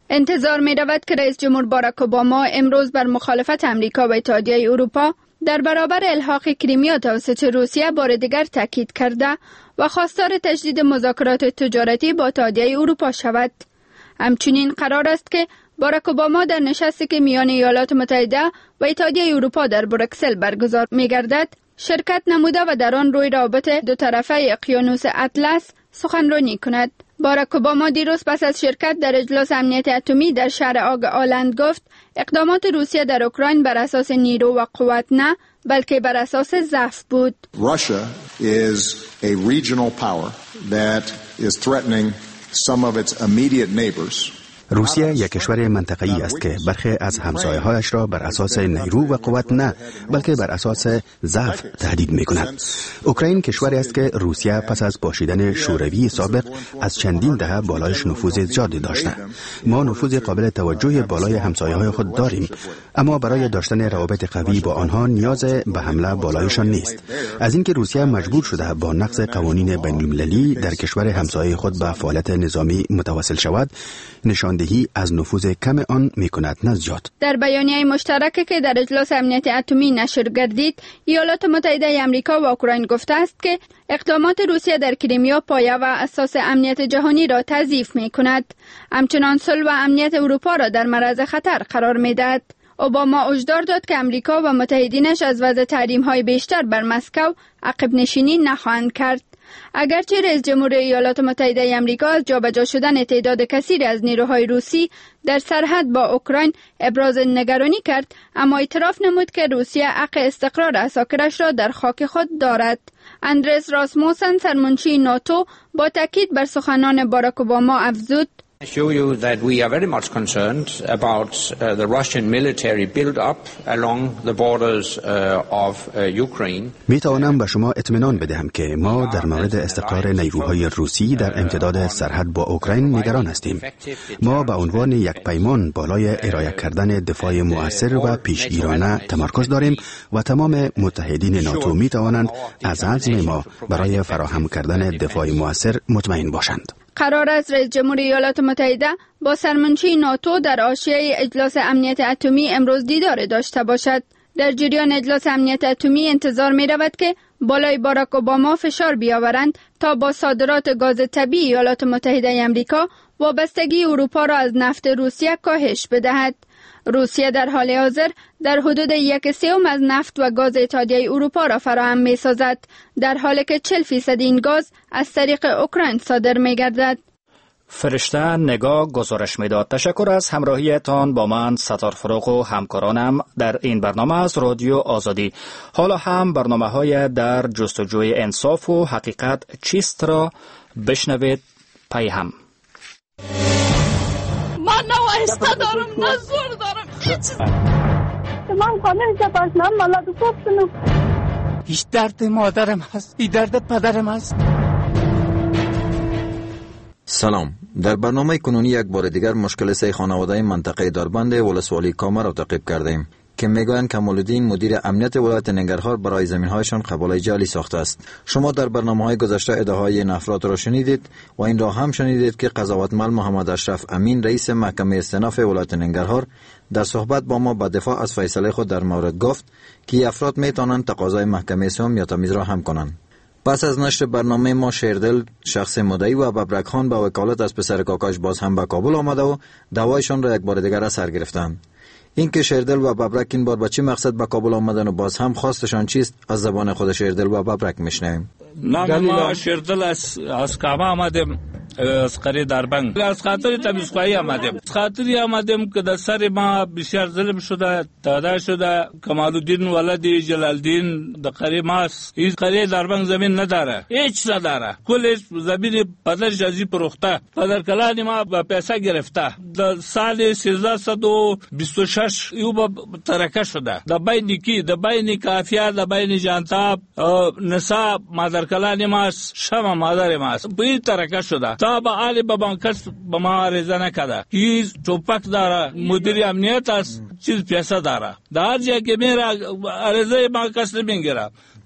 انتظار می رود که رئیس جمهور باراک اوباما امروز بر مخالفت امریکا و اتحادیه اروپا در برابر الحاق کریمیا توسط روسیه بار دیگر تاکید کرده و خواستار تجدید مذاکرات تجارتی با اتحادیه اروپا شود. همچنین قرار است که باراک اوباما در نشستی که میان ایالات متحده و اتحادیه اروپا در بروکسل برگزار می گردد شرکت نموده و در آن روی روابط دو طرفه اقیانوس اطلس سخنرانی کند. باراک اوباما دیروز پس از شرکت در اجلاس امنیت اتمی در شهر آگ آلند گفت اقدامات روسیه در اوکراین بر اساس نیرو و قوت نه بلکه بر اساس ضعف بود. Russia is a regional power that is threatening some of its immediate neighbors. روسیه یک کشور منطقه‌ای است که برخی از همسایه‌هایش را بر اساس نیرو و قوت نه بلکه بر اساس ضعف تهدید می‌کند. اوکراین کشوری است که روسیه پس از باشیدن شوروی سابق از چندین دهه بالایش نفوذ زیادی داشته. ما نفوذ قابل توجه بالای همسایه‌های خود داریم، اما برای داشتن روابط قوی با آنها نیاز به حمله بالایشان نیست. از اینکه روسیه مجبور شده با نقض قوانین بین‌المللی در کشور همسایه خود به فعالیت نظامی متوسل شود، نشاندهی از نفوذ کم آن میکند نه زیاد. در بیانیه مشترکی که در اجلاس امنیت اتمی نشر گردید، ایالات متحده آمریکا و اوکراین گفته است که اقدامات روسیه در کریمیا پایه و اساس امنیت جهانی را تضعیف میکند. همچنان صلح و امنیت اروپا را در معرض خطر قرار میدهد. اوباما هشدار داد که امریکا و متحدینش از وضع تحریم‌های بیشتر بر مسکو عقب نشینی نخواهند کرد. اگرچه رئیس جمهور ایالات متحده آمریکا از جابجا شدن تعداد کثیری از نیروهای روسی در سرحد با اوکراین ابراز نگرانی کرد، اما اعتراف نمود که روسیه حق استقرار عساکرش را در خاک خود دارد. اندرس راسموسن سرمنشی ناتو با تاکید بر سخنان باراک اوباما افزود: I show you that we are very much concerned about uh, the Russian military build-up along the borders uh, of uh, Ukraine. می توانم به شما اطمینان بدهم که ما در مورد استقرار نیروهای روسی در امتداد سرحد با اوکراین نگران هستیم. ما به عنوان یک پیمان بالای ارائه کردن دفاع مؤثر و پیشگیرانه تمرکز داریم و تمام متحدین ناتو می توانند از عزم ما برای فراهم کردن دفاع مؤثر مطمئن باشند. قرار است رئیس جمهور ایالات متحده با سرمنشی ناتو در حاشیه اجلاس امنیت اتمی امروز دیدار داشته باشد. در جریان اجلاس امنیت اتمی انتظار می رود که بالای باراک اوباما فشار بیاورند تا با صادرات گاز طبیعی ایالات متحده آمریکا وابستگی اروپا را از نفت روسیه کاهش بدهد. روسیه در حال حاضر در حدود یک سوم از نفت و گاز اتحادیه اروپا را فراهم می سازد، در حالی که چهل فیصد این گاز از طریق اوکراین صادر می گردد. فرشته نگاه گزارش میداد. تشکر از همراهیتان با من ستار فروغ و همکارانم در این برنامه از رادیو آزادی. حالا هم برنامه های در جستجوی انصاف و حقیقت چیست را بشنوید پی هم. من نه وایسته دارم نه زور دارم هیچ من خانه سپاس من مالات گفتم هیچ درد مادرم هست، این درد پدرم هست. سلام، در برنامه کنونی یک بار دیگر مشکل سه خانواده منطقه داربند ولسوالی کامه را تعقیب کردیم که میگویند کمال‌الدین مدیر امنیت ولایت ننگرهار برای زمین‌هایشان قباله جعلی ساخته است. شما در برنامه‌های گذشته ادعاهای این افراد را شنیدید و این را هم شنیدید که قضاوتمل محمد اشرف امین رئیس محکمه استئناف ولایت ننگرهار در صحبت با ما به دفاع از فیصله خود در مورد گفت که افراد میتوانند تقاضای محکمه سوم یا تمیز را هم کنند. پس از نشر برنامه ما شیردل شخص مدعی و ببرک خان به وکالت از پسر کاکاش باز هم به کابل آمده و دعوایشان را یک بار دیگر از سر گرفتند. این که شیردل و ببرک این بار با چه مقصد به کابل آمدن و باز هم خواستشان چیست از زبان خود شیردل و ببرک میشنویم. نام ما شیردل از از کابل آمدیم، از قریه دربند، از خاطر تمیزخواهی آمدیم. از خاطری آمدیم که در سر ما بسیار ظلم شده، دادا شده. کمال‌الدین ولد جلالدین در قریه ماست. این قریه دربند زمین نداره، هیچ نداره. کل زمین پدرش ازی پروخته. پدر کلانی ما با پیسه گرفته. در سال سیزده و بیست و شش یو با ترکه شده. در بین کی، در بین کافیا، در بین جانتاب، نصاب مادر کلانی ماست، شما مادر ماست. بی ترکه شده. تا با آلی با بانکس با ما عرضه نکده که توپک داره، مدیر امنیت است، چیز پیسه داره. در هر جایی که میره عرضه بانکس نمیگیره.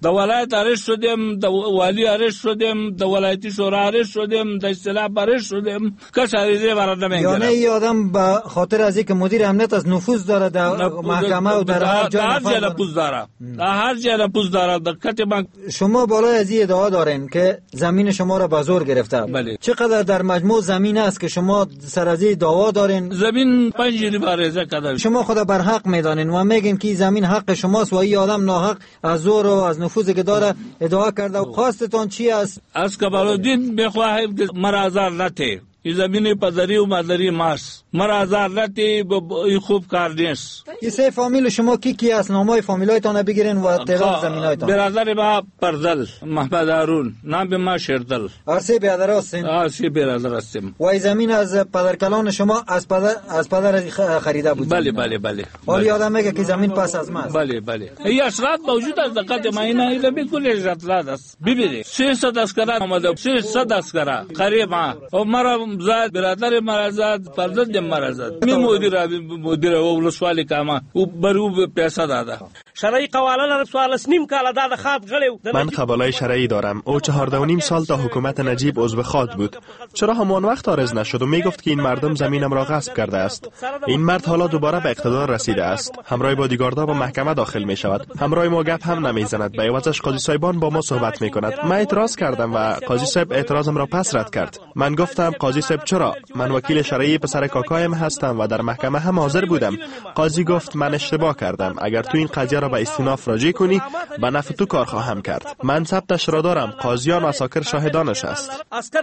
د ولایت ارش شدیم، د والی ارش شدیم، د ولایتی شورا ارش شدیم، د اصلاح ارش شدیم. کس عریضه برات نمیگیره. یعنی این آدم به خاطر از اینکه مدیر امنیت از نفوذ داره در محکمه و در هر جای نفوذ داره. در هر جای نفوذ داره. در کتب شما بالای از این ادعا دارین که زمین شما را به زور گرفته. بله. چقدر در مجموع زمین است که شما سر از این دعوا دارین؟ زمین پنج ریبارزه کدر. شما خود بر حق میدانین و میگین که زمین حق شماست و این آدم ناحق از زور و از نفوذی که داره ادعا کرده. و خواستتون چی است؟ از کمالالدین میخواهیم که مرا آزار نده. این زمین پدری و مادری ماست. مرا آزار نده، این خوب کار نیست. این سه فامیل شما کی کی است؟ نامای فامیلایتان بگیرین و تعداد زمینایتان. برادر ما پردل محمد هارون، نام ما شردل. هر سه برادر هستین؟ آ سه برادر هستیم. و این زمین از پدرکلان شما از پدر از پدر خریده بود؟ بله بله بله. ولی آدم میگه که زمین پس از ماست. بله بله. این اسناد موجود است دقت ما اینا اینا بالکل اسناد است. ببینید سیصد اسکرا آمده، سیصد اسکرا قریب ما. و مرا زاد برادر مرا زاد فرزند مرا زاد. می مدیر مدیر ولسوالی کاما او برو پیسه داده. شرعی قوانین را سوال نیم کالا داده خاط غلی. من قبالای شرعی دارم. او چهارده و نیم سال تا حکومت نجیب عضو خاط بود. چرا همان وقت عارض نشد و میگفت که این مردم زمینم را غصب کرده است؟ این مرد حالا دوباره به اقتدار رسیده است. همراه بادیگاردها با محکمه داخل می شود. همراه ما گپ هم نمی زند. به عوضش قاضی صاحبان با ما صحبت می کند. من اعتراض کردم و قاضی صاحب اعتراضم را پس رد کرد. من گفتم قاضی صاحب چرا؟ من وکیل شرعی پسر کاکایم هستم و در محکمه هم حاضر بودم. قاضی گفت من اشتباه کردم. اگر تو این قضیه را به استیناف راجع کنی به نفع تو کار خواهم کرد. من ثبتش را دارم. قاضیان و عساکر شاهدانش است.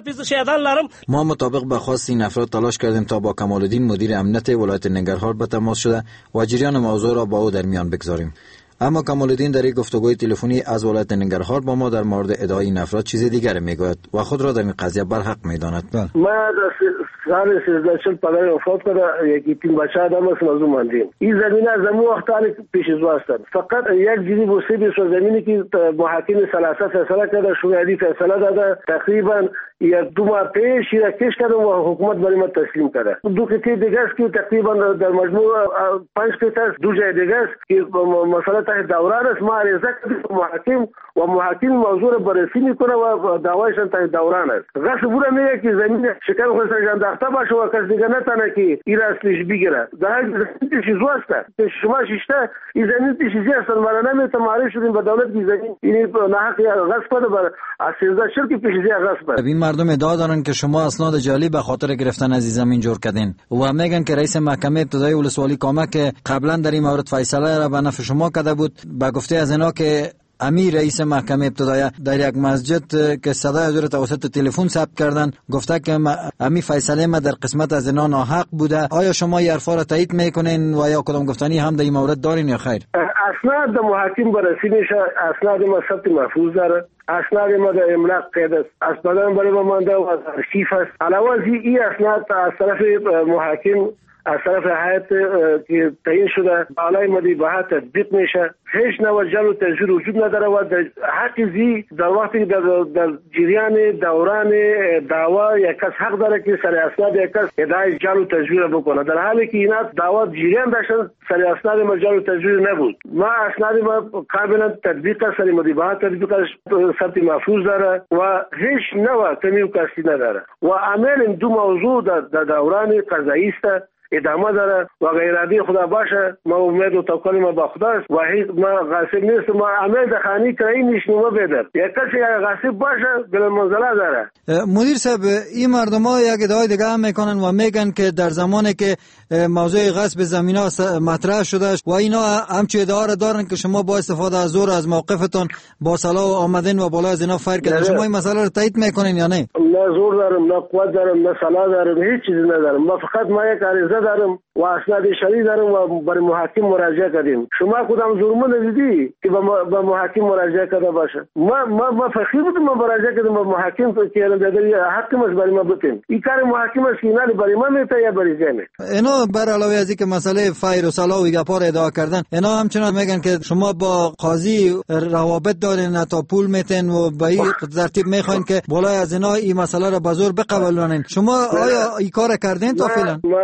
ما مطابق به خواست این افراد تلاش کردیم تا با کمالالدین مدیر امنیت ولایت ننگرهار به تماس شده و جریان موضوع را با او در میان بگذاریم. اما کمالالدین در یک گفتگوی تلفنی از ولایت ننگرهار با ما در مورد ادعای این افراد چیز دیگر میگوید و خود را در این قضیه برحق میداند. ما سال سیزده چل پدر وفات کرده، یکی تین بچه آدم است موضوع ماندیم. این زمین از زمین وقت آلی پیش از واستن. فقط یک جدی بوسی بیش و زمینی که محاکم سلاسه فیصله کرده، شوهدی فیصله داده، تقریبا یک دو ماه پیش یا کش کرده و حکومت برای ما تسلیم کرده. دو قطعه دیگه است که تقریبا در مجموع پنج قطعه است، دو جای دیگه است که مسئله تحت دوران است. ما عریضه کردیم محاکم و محاکم موضوع را بررسی میکنه و دعوایشان تحت دوران است. غصب بوده میگه که زمین شکر خواستن جانداخته باشه و کس دیگه نتانه که این را اصلش بگیره. در حال زمین تیشی زو است. شما ششته این زمین تیشی زی است. ما را نمیتون معرف شدیم به دولت که زمین این نحق یا غصب کنه بر سیزده چل که پیش زی غصب است. این مردم ادعا دارن که شما اسناد جعلی به خاطر گرفتن از زمین جور کردین و میگن که رئیس محکمه ابتدایی ولسوالی کامه که قبلا در این مورد فیصله را به نفع شما کرده بود، به گفته از اینا که امیر رئیس محکمه ابتدایی در یک مسجد که صدای حضور توسط تلفن ثبت کردن گفته که امیر فیصله ما در قسمت از اینا ناحق بوده. آیا شما این حرفا را تایید میکنین و یا کدام گفتنی هم در این مورد دارین یا خیر؟ اسناد محاکم بررسی میشه، اسناد ما ثبت محفوظ داره، اسناد ما در املاک قید است، اسناد برای ما مانده و آرشیف است. علاوه از این اسناد از طرف محاکم از طرف هیئت که تعیین شده بالای مدی بها تطبیق میشه. هیچ نوع جعل و تزویر وجود نداره و در حق زی در وقتی در در جریان دوران دعوا یک کس حق داره که سر اسناد یک کس ادعای جعل و تزویر بکنه، در حالی که اینا دعوا جریان داشتن سر اسناد ما جعل و تزویر نبود. ما اسناد ما کاملا تطبیق سر مدی بها تطبیق ثبت محفوظ داره و هیچ نوع کمی و کستی نداره و عمل دو موضوع در دوران قضایی است ادامه داره و غیرادی خدا باشه. ما امید و توکل ما با خداست و هیچ ما غاصب نیست. ما عمل دخانی کرایی نشنومه بدر یک کسی غاصب باشه بلا منزله داره. مدیر صاحب این مردم ها یک ادعای دیگه هم میکنن و میگن که در زمانی که موضوع غصب زمین ها مطرح شده و اینا همچه ادعا را دارن که شما با استفاده از زور از موقفتون با صلاح آمدین و بالا از اینا فایر کردن. شما این مسئله رو تایید میکنین یا نه؟ نه زور دارم، نه قوت دارم، نه صلاح دارم، هیچ چیزی ندارم. ما فقط ما یک عریضه دارم و اسناد شرعی دارم و برای محاکم مراجعه کردیم. شما کدام جرم ندیدی که به محاکم مراجعه کرده باشه؟ ما ما ما فخر بودیم ما مراجعه کردیم به محاکم که در حق مش برای ما بتیم. این کار محاکم است که نه برای ما میته یا برای زمین. اینا بر علاوه از اینکه مسئله فایر و صلاح و گپار ادعا کردن، اینا همچنان میگن که شما با قاضی روابط دارین تا پول میتین و به این ترتیب میخواین که بالای از اینا این مسئله را به زور بقبولونین. شما آیا این کار کردین تا فعلا؟ ما در این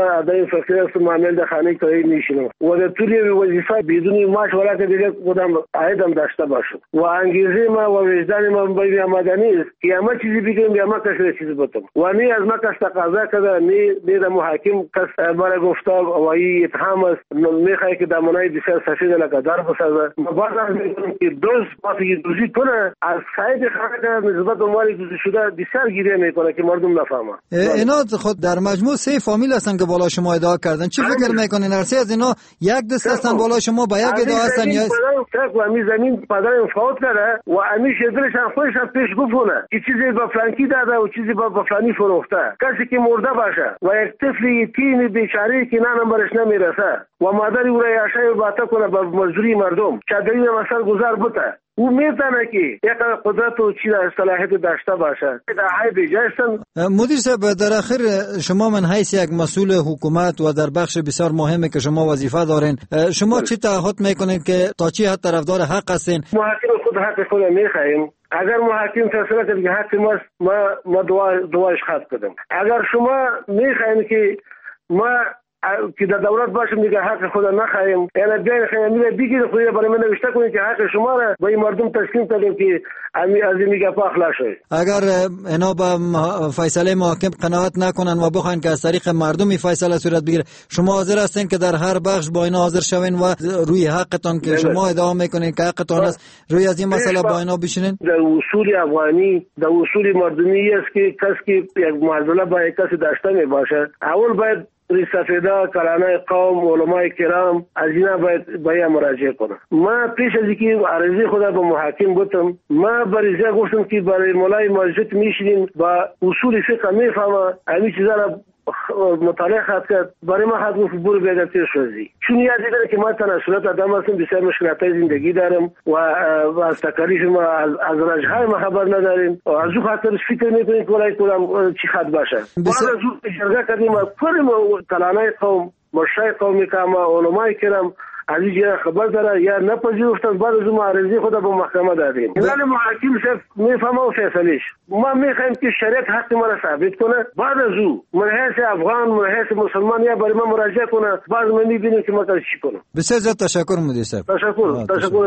فقیر است معامل در خانه کاری میشینم و در طول وظیفه بدون معاش ولا که دیگه خودم عایدم داشته باشم و انگیزه ما و وجدان ما باید آمدنی است که همه چیزی بگم یا ما کسی چیزی بتم و نی از ما کس تقاضا کرده نی در محاکم کس برای گفتار و این اتهام است میخوای که دامنای بسیار سفید لکه در بسازه ما باز از میکنم که دوز باقی دوزی کنه از سایت خانه نسبت به مالی دوزی شده بسیار گیره میکنه که مردم نفهمه. اینا خود در مجموع سه فامیل هستن که بالا شما ادعا کردن. چی فکر میکنین هر سه از اینا یک دست هستن بالا شما با یک ادعا هستن یا و امی زمین پدرم فوت کرده و امی شدرش هم خودش هم پیش گفتونه که چیزی با فلانکی داده و چیزی با فلانی فروخته کسی که مرده باشه و یک طفل یتیم بیچاره که نانم برش نمیرسه و مادری او را یاشای باتا کنه با مزدوری مردم چادری مثلا گذار بوده او میتونه که یک قدرت و چیز صلاحیت داشته باشه در حای بیجایستن. مدیر صاحب در آخر شما من حیث یک مسئول حکومت و در بخش بسیار مهمی که شما وظیفه دارین شما چی تعهد میکنین که تا چی حد طرفدار حق هستین؟ محاکم خود حق خود میخوایم. اگر محاکم فیصله کنه که حق ماست ما ما دعا دعاش خواهد کردم. اگر شما میخواین که ما که در دولت باشم دیگه حق خود نخواهیم یعنی بیاین خیلی میره بگید خودی برای من نوشته کنید که حق شما را به این مردم تسلیم کردیم که از این میگه پا اخلاص شد. اگر اینا با فیصله محاکم قناعت نکنن و بخواین که از طریق مردمی فیصله صورت بگیره شما حاضر هستین که در هر بخش با اینا حاضر شوین و روی حقتان که شما ادعا میکنین که حقتان است روی از این مسئله با اینا بشینین؟ در اصول افغانی در اصول مردمی است که کسی که یک معضله با یک کسی داشته میباشد اول باید ریسافیدا کلانه قوم علمای کرام از اینا باید باید مراجعه کنه. ما پیش از اینکه عرضی خدا به محاکم گفتم ما بریزه گفتم که برای مولای مسجد میشینیم با اصول فقه میفهمه همین چیزا را مطالعه خواهد کرد برای ما خواهد گفت برو بیادر تیر شوزی چون یاد دیداره که ما تناسلات آدم هستم بسیار مشکلات های زندگی دارم و از تکالیف ما از, از رجهای ما خبر نداریم و از او خاطرش فکر میکنیم که ولای کلام چی خواهد باشه بعد از او جرگه کردیم و کلیم کلانای قوم مرشای قومی که ما علمای کرم از این جهه خبر داره یا نپذیرفتن بعد از اون معرضی خود به محکمه دادیم. ولی محاکم صرف میفهمه و فیصلهش ما میخوایم که شریعت حق ما را ثابت کنه بعد از او من حیث افغان من حیث مسلمان یا برای ما مراجعه کنه بعد ما میبینیم که ما چی کنیم. بسیار زیاد تشکر مدیر صاحب. تشکر تشکر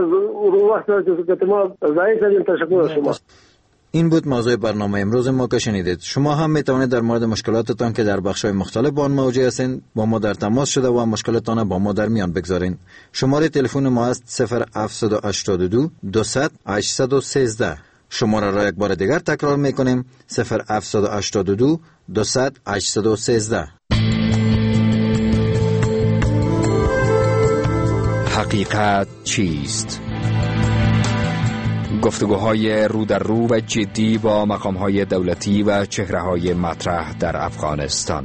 وقت که ما ضایع کردیم. تشکر از شما. این بود موضوع برنامه امروز ما که شنیدید. شما هم میتوانید در مورد مشکلاتتان که در بخش‌های مختلف با آن مواجه هستین با ما در تماس شده و مشکلاتتان با ما در میان بگذارین. شماره تلفن ما است صفر هفت هشت دو دویست هشتصد و سیزده. شماره را یک بار دیگر تکرار میکنیم صفر هفت هشت دو دویست هشتصد و سیزده. حقیقت چیست؟ گفتگوهای رو در رو و جدی با مقامهای دولتی و چهره‌های مطرح در افغانستان.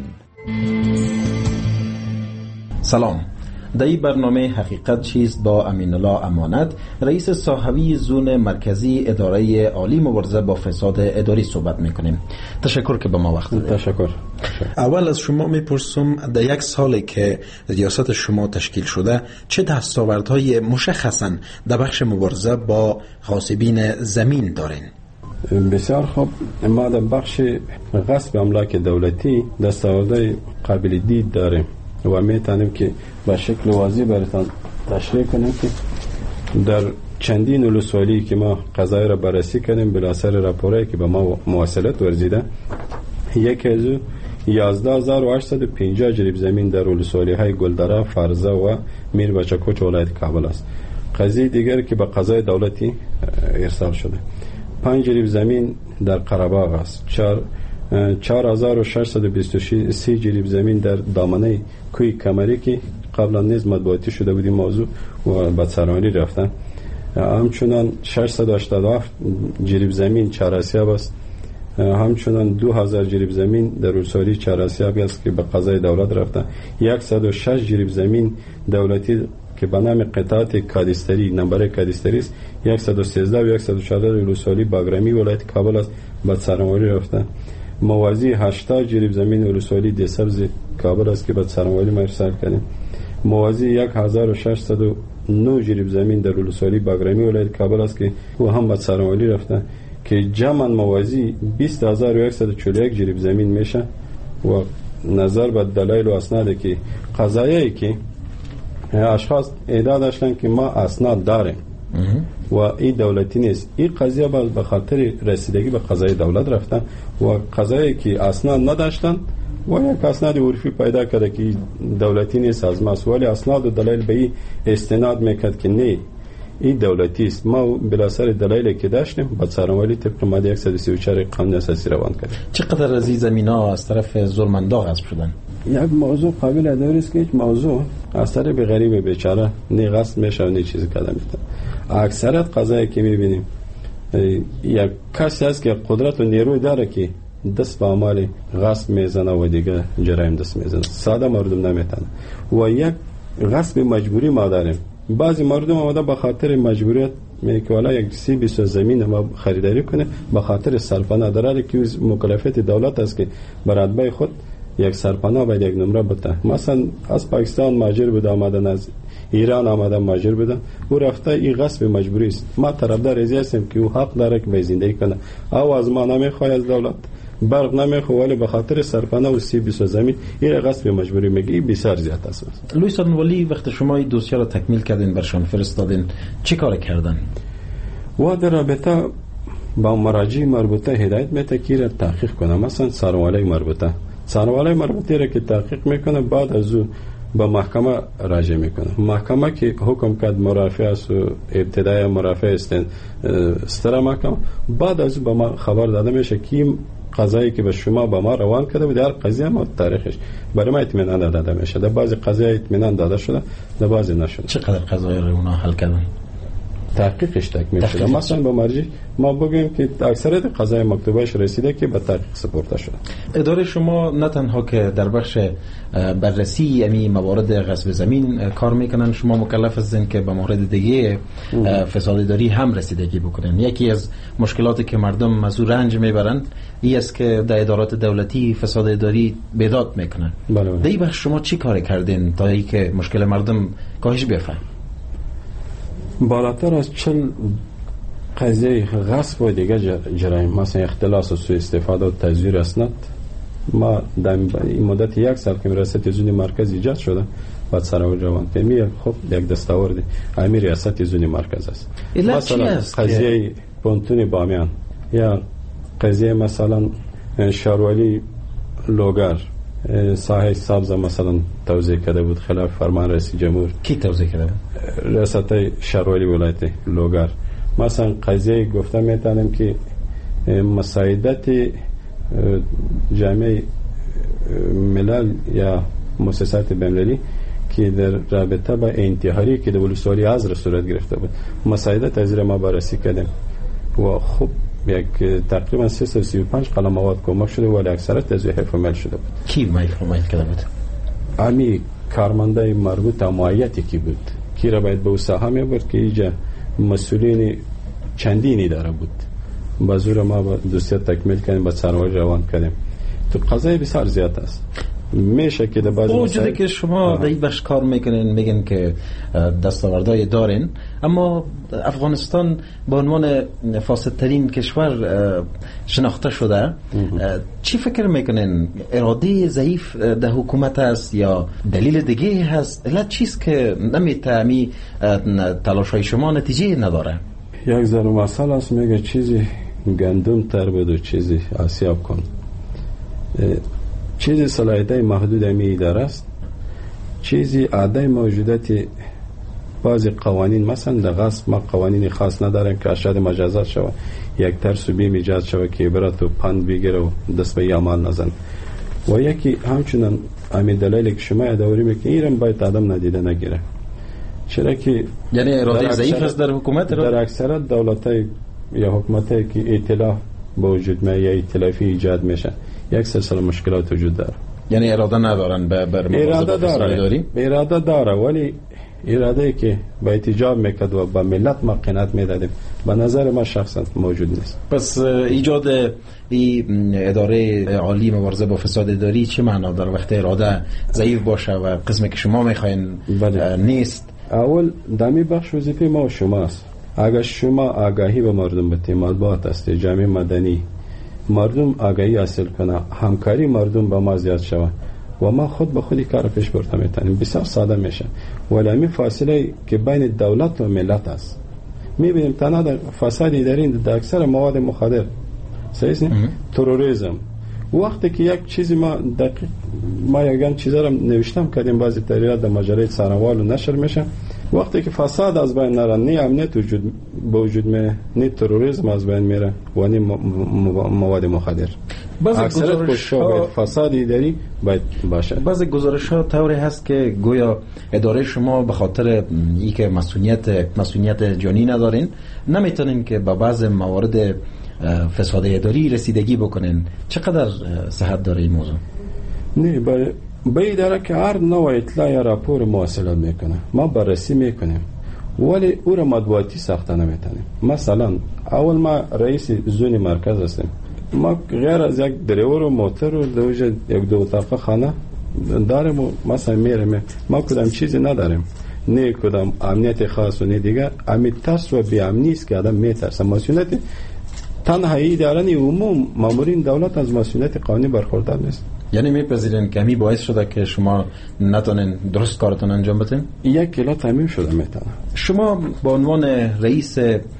سلام. در این برنامه حقیقت چیست با امین الله امانت رئیس صاحبی زون مرکزی اداره عالی مبارزه با فساد اداری صحبت میکنیم. تشکر که به ما وقت دادید. تشکر. اول از شما میپرسم در یک سالی که ریاست شما تشکیل شده چه دستاوردهای مشخصا در بخش مبارزه با غاصبین زمین دارین؟ بسیار خوب. ما در بخش غصب املاک دولتی دستاوردهای قابل دید داریم و میتونیم که به شکل واضح براتون تشریح کنیم که در چندین ولسوالی که ما قضایی را بررسی کردیم بلا اثر راپورایی که به ما مواصلت ورزیده یک از یازده هزار و هشتصد و پنجاه جریب زمین در ولسوالی های گلدره، فرزه و میر بچکوچ ولایت کابل است. قضیه دیگر که به قضای دولتی ارسال شده پنج جریب زمین در قره‌باغ است. چهار چهار هزار و ششصد و بیست و سه جریب زمین در دامنه کوی کمری که قبلا نیز مطبوعاتی شده بود این موضوع و بدسرانی رفتن. همچنان ششصد و هشتاد و هفت جریب زمین چهارسیاب است. همچنان دو هزار جریب زمین در ولسوالی چهارسیاب است که به قضای دولت رفتن. صد و شش جریب زمین دولتی که به نام قطعات کادستری نمبر کادستری است صد و سیزده و صد و چهارده ولسوالی باگرامی ولایت کابل است بدسرانی رفتن. موازی هشتاد جریب زمین ولسوالی دسبز کابل است که بعد سرمایه‌ای ما ارسال کردیم. موازی یک هزار و ششصد و نه جریب زمین در ولسوالی باگرامی ولایت کابل است که او هم بعد سرمایه‌ای رفتن که جمع موازی بیست هزار و صد و چهل و یک جریب زمین میشه و نظر به دلایل و اسنادی که قضایی که اشخاص ادعا داشتن که ما اسناد داریم و این دولتی نیست، این قضیه به خاطر رسیدگی به قضای دولت رفتن و قضایی که اسناد نداشتن و یک اسناد عرفی پیدا کرده که دولتی نیست از مسئولی اسناد و دلایل به این استناد میکرد که نه این دولتی است. ما بلاسر دلایلی که داشتیم با سرمایلی طبق ماده صد و سی و چهار قانون اساسی روان کردیم. چقدر از این زمینا از طرف ظلمندار غصب شدن؟ یک موضوع قابل اداره است که هیچ موضوع از طرف غریب بیچاره نه غصب میشه و نه چیزی کردن میتونه. اکثریت قضایی که میبینیم یک کسی هست که قدرت و نیروی داره که دست به عمل غصب میزنه و دیگه جرایم دست میزنه، ساده مردم نمیتونه. و یک غصب مجبوری ما داریم، بعضی مردم آمده به خاطر مجبوریت میگه که والا یک سی بیست زمین ما خریداری کنه به خاطر سرپناه داره که مکلفیت دولت است که بر رتبه خود یک سرپناه باید یک نمره بده. مثلا از پاکستان ماجر بوده آمدن، از ایران آمدن ماجر بودن، او رفته این غصب مجبوری است. ما طرفدار ازی هستیم که او حق داره که به زندگی کنه، او از ما نمیخواد از دولت برق نمیخواد ولی به خاطر سرپناه و سی بیست زمین این غصب مجبوری میگی بسیار زیاد است. لوئیس ولی وقتی شما این دوسیه را تکمیل کردین برشان فرستادین چی کار کردن؟ و در رابطه با مراجع مربوطه هدایت میته که را تحقیق کنه. مثلا سرواله مربوطه سرواله مربوطه را که تحقیق میکنه بعد از او به محکمه راجع میکنه. محکمه که حکم کرد مرافع است و ابتدای مرافع است استرا محکمه، بعد از به ما خبر داده میشه که قضایی که به شما با ما روان کرده بود در قضیه ما تاریخش برای ما اطمینان داده میشه. در بعضی قضیه اطمینان داده شده، در بعضی نشده. چقدر قضایی رو اونا حل کردن؟ تحقیقش تکمیل شده. مثلا با مرجع ما بگیم که اکثریت قضای مکتوبش رسیده که به تحقیق سپرده شده. اداره شما نه تنها که در بخش بررسی امی موارد غصب زمین کار میکنن، شما مکلف هستین که به مورد دیگه فساد اداری هم رسیدگی بکنن. یکی از مشکلاتی که مردم از او رنج میبرن این است که در ادارات دولتی فساد اداری بیداد میکنن. بله بله. در این بخش شما چی کار کردین تا ای که مشکل مردم کاهش بیافته؟ بالاتر از چل قضیه غصب و دیگه جرایم، مثلا اختلاس و سوء استفاده و تزویر اسناد، ما در این مدت یک سال که ریاست تلویزیون مرکز ایجاد شده بعد سراغ جوان تمی خب یک دستاورد امیر ریاست تلویزیون مرکز است. مثلا قضیه پونتون بامیان یا قضیه مثلا شاروالی لوگر ساحه سبز مثلا توزیع کرده بود خلاف فرمان رئیس جمهور. کی توزیع کرده؟ ریاست شاروالی ولایت لوگر. مثلا قضیه گفته میتونم که مساعدت جامعه ملل یا مؤسسات بین‌المللی که در رابطه با انتحاری که در ولسوالی عزر صورت گرفته بود مساعدت از ما بررسی کردیم و خب یک تقریبا سیصد و سی و پنج قلم مواد کمک شده ولی اکثرت از حیف عمل شده بود. کی حیف عمل کرده بود؟ امی کارمنده مربوط به معیتی کی بود کی را باید به او ساحه میبرد که اینجا مسئولین چندینی داره بود. با زور ما با دوستیت تکمیل کردیم با سرمایه روان کردیم. تو قضای بسیار زیاد است. میشه که در بعضی مسائل که شما در این بخش کار میکنین میگن که دستاوردهای دارین، اما افغانستان به عنوان فاسدترین کشور شناخته شده. چی فکر میکنین؟ اراده ضعیف در حکومت است یا دلیل دیگه هست؟ علت چیست که نمیتامی تلاشای شما نتیجه نداره؟ یک ذره مسئله است، میگه چیزی گندم تر بود و چیزی آسیاب کن. چیزی صلاحیت محدود امی اداره است، چیزی عاده موجودت بعضی قوانین، مثلا در غصب ما قوانین خاص نداریم که اشد مجازات شود، یک ترس و بیم ایجاد شود که عبرت و پند بگیره و دست به عمل نزن. و یکی همچنان امی دلایلی که شما ادعا میکنید ایران باید آدم ندیده نگیره. چرا که یعنی اراده ضعیف است در حکومت در اکثریت دولت‌های یا حکومت‌هایی که ائتلاف با وجود میاد یا ائتلافی ایجاد میشه یک سلسله مشکلات وجود داره. یعنی اراده ندارن به بر اراده داره اراده داره ولی اراده که با احتجاب میکرد و با ملت ما قناعت میدادیم به نظر ما شخصا موجود نیست. پس ایجاد این اداره عالی مبارزه با فساد اداری چه معنا داره وقتی اراده ضعیف باشه و قسمی که شما میخواین نیست؟ اول دمی بخش وظیفه ما و شماست. اگر شما آگاهی به مردم بده، مطبوعات است، جامعه مدنی، مردم آگاهی حاصل کنه، همکاری مردم با ما زیاد شود، و ما خود به خودی کار پیش برده میتونیم. بسیار ساده میشه، ولی همین فاصله که بین دولت و ملت است میبینیم. تنها در فساد اداری در اکثر مواد مخدر، صحیح تروریسم. وقتی که یک چیزی ما دقیق ما یگان چیزا رو نوشتم کردیم بعضی تحریرات در مجله سرنوال و نشر میشه، وقتی که فساد از بین نره، نه امنیت وجود به وجود میه، نه تروریسم از بین میره و نه مواد مخدر. بعضی گزارش ها فساد اداری باید باشه. بعضی گزارش ها طوری هست که گویا اداره شما به خاطر اینکه مسئولیت مسئولیت جانی ندارین نمیتونین که با بعض موارد فساد اداری رسیدگی بکنین. چقدر صحت داره این موضوع؟ نه برای به اداره که هر نوع اطلاع یا راپور مواصلات میکنه ما بررسی میکنیم، ولی او را مطبوعاتی ساخته نمیتونیم. مثلا اول ما رئیس زون مرکز هستیم، ما غیر از یک دریور و موتر و دوجه یک دو اتاق خانه داریم و مثلا میریم، ما کدام چیزی نداریم، نه کدام امنیت خاص و نه دیگر. امنیت ترس و بی امنی است که آدم میترسه. مسئولیت تنهایی اداره عموم مامورین دولت از مسئولیت قانونی برخوردار نیست. یعنی میپذیرین که همین باعث شده که شما نتونین درست کارتون انجام بدین؟ یک کلا تامین شده میتونه. شما به عنوان رئیس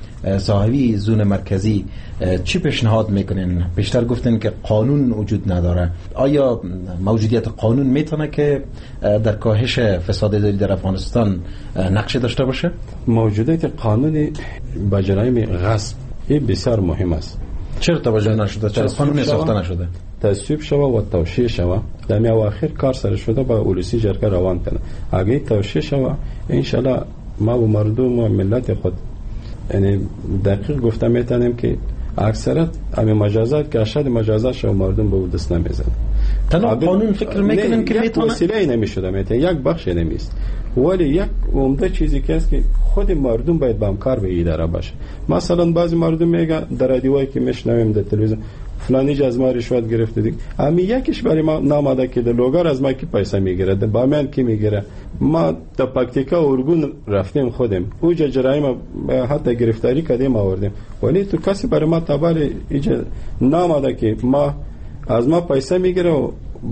صاحبی زون مرکزی چی پیشنهاد میکنین؟ بیشتر گفتین که قانون وجود نداره. آیا موجودیت قانون میتونه که در کاهش فساد اداری در افغانستان نقش داشته باشه؟ موجودیت قانونی با جرایم غصب این بسیار مهم است. چرا توجه نشده؟ چرا قانون ساخته نشده؟ تصویب شوه و توشیح شوه. در می اواخر کار سر شده با اولوسی جرگه روان کنه. اگه توشیح شوه انشالله ما و مردم و ملت خود یعنی دقیق گفته میتونیم که اکثرت همه مجازات که اشد مجازات شو مردم به دست نمیزنه. تنها قانون فکر میکنیم که میتونه وسیله نمیشده، میتونه یک بخش نمیست، ولی یک عمده چیزی که است که خود مردم باید با کار به اداره باشه. مثلا بعضی مردم میگه در رادیویی که میشنویم در تلویزیون فلانی جا از ما رشوت گرفته دیگه، امی یکیش برای ما ناماده که در لوگار از ما کی پیسه میگیره، در بامیان کی میگیره. ما در پکتیکا اورگون رفتیم خودیم اوجا جرایم حتی گرفتاری کردیم آوردیم، ولی تو کسی برای ما تبار ایجا ناماده که ما از ما پیسه میگیره و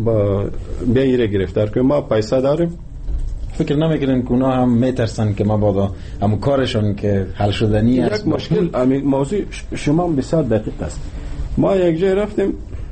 بیا ایره گرفتار که ما پیسه داریم. فکر نمیکنین که اونا هم میترسن که ما بادا همون کارشون که حل شدنی است؟ یک مشکل امی موضوع شما بسیار دقیق است. ما یک جای رفتیم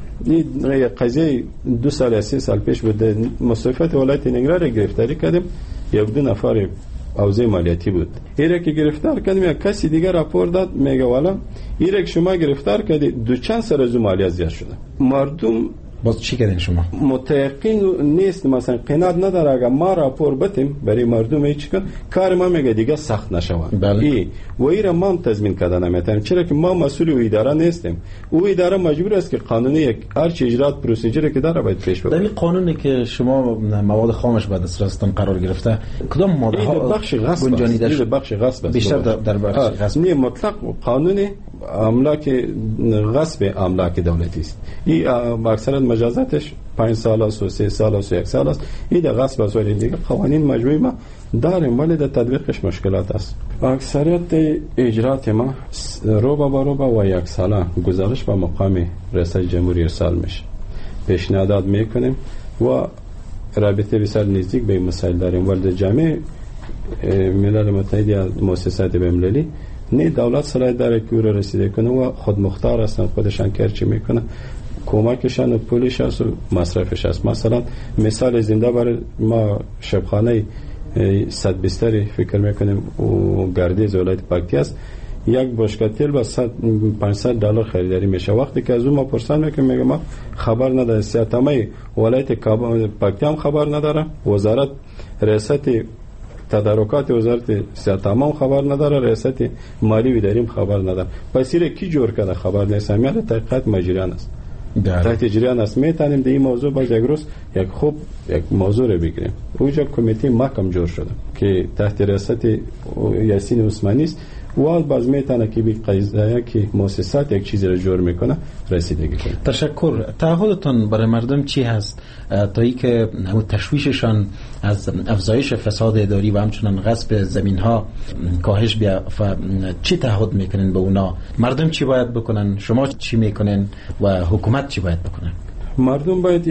این قضیه دو سال سه سال پیش بود، مصرفات ولایت ننگرهار گرفتاری کردیم، یک دو نفر حوزه مالیاتی بود. ایره که گرفتار کردیم یک کسی دیگه راپور داد میگه والا ایره که شما گرفتار کردید دو چند سر از مالیات زیاد شده. مردم باز چی کردین شما؟ متقین نیست، مثلا قناعت نداره اگر ما راپور بتیم برای مردم هیچ کن کار ما میگه دیگه سخت نشود. بله. ای و ایره ما تضمین کردن نمیتونیم، چرا که ما مسئول او اداره نیستیم. او اداره مجبور است که قانونی یک هر چی اجرات پروسیجری که داره باید پیش ببره. در این قانونی که شما مواد خامش بعد از دستتان قرار گرفته کدام ماده ها بخش غصب گنجانیده است؟ بخش غصب است. بیشتر در بخش غصب. نه مطلق قانونی املاک غصب املاک دولتی است. این اکثرا مجازاتش پنج سال است و سه سال است و یک سال است. این در غصب است، ولی دیگه قوانین مجموعی ما داریم ولی در تطبیقش مشکلات است. اکثریت اجرات ما روبا با روبا و یک ساله گزارش با مقام رئیس جمهوری ارسال میشه، پیشنهادات میکنیم و رابطه بسیار نزدیک به این مسائل داریم. ولی جامعه ملل متحد یا مؤسسات بین‌المللی نه دولت صلاحیت داره که او را رسیده کنه و خود مختار هستن، خودشان کرچی میکنه، کمکشان و پولش هست و مصرفش هست. مثلا مثال زنده برای ما شبخانه صد بستری فکر میکنیم و گردیز ولایت پکتی است، یک بشکه تیل با پانصد دلار خریداری میشه. وقتی که از اون ما پرسان میکنیم میگه ما خبر نداره، سیاتمه ولایت پکتی هم خبر نداره، وزارت ریاست تدارکات وزارت صحت هم خبر نداره، ریاست مالی و اداری خبر نداره. پس ایره کی جور کرده خبر نیست، میاد تحقیقات مجریان است. تحت جریان است. میتونیم در این موضوع باز یک روز یک خوب یک موضوع رو بگیریم. اونجا کمیته محکم جور شده که تحت ریاست یاسین عثمانی است و باز میتونه که بی قضیه که مؤسسات یک چیزی رو جور میکنه رسیدگی کنه. تشکر. تعهدتان برای مردم چی هست تا ای که تشویششان از افزایش فساد اداری و همچنان غصب زمین ها کاهش بیا؟ چی تعهد میکنین به اونا؟ مردم چی باید بکنن؟ شما چی میکنین و حکومت چی باید بکنن؟ مردم باید یک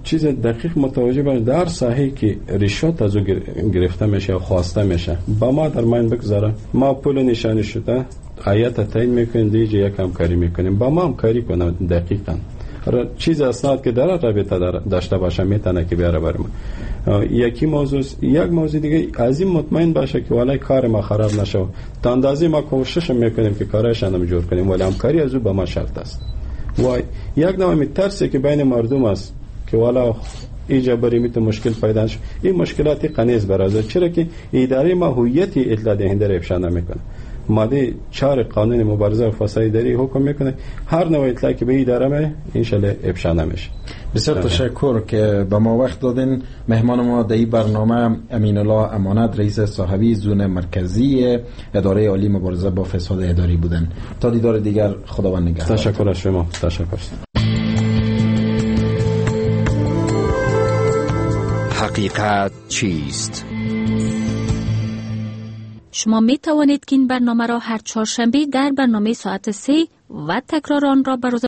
چیز دقیق متوجه باشه در ساحه که رشوت از او گرفته میشه یا خواسته میشه با ما در من بگذاره، ما پول نشانی شده آیت تعیین میکنیم، دیگه یک همکاری میکنیم، با ما همکاری کنه دقیقاً چیز اسناد که در رابطه داشته باشه میتونه که بیاره برام. یکی موضوع یک موضوع دیگه از این مطمئن باشه که والله کار ما خراب نشه، تا اندازه ما کوشش میکنیم که کارش هم جور کنیم، ولی همکاری از او با ما شرط است. و یک نوع میترسه که بین مردم است که والا ایجا بری میت مشکل پیدا شه، این مشکلاتی قنیز برازه، چرا که اداره ما هویت اطلاع دهنده را افشا نمیکنه. ماده چهار قانون مبارزه و فساد اداری حکم میکنه هر نوع اطلاعی که به اداره می انشالله افشا نمیشه. بسیار تشکر که به ما وقت دادین. مهمان ما در این برنامه امین الله امانت، رئیس صاحبی زون مرکزی اداره عالی مبارزه با فساد اداری بودن. تا دیدار دیگر، خداوند نگهدار. تشکر از شما. تشکر. حقیقت چیست؟ شما می توانید که این برنامه را هر چهارشنبه در برنامه ساعت سه و تکرار آن را به روز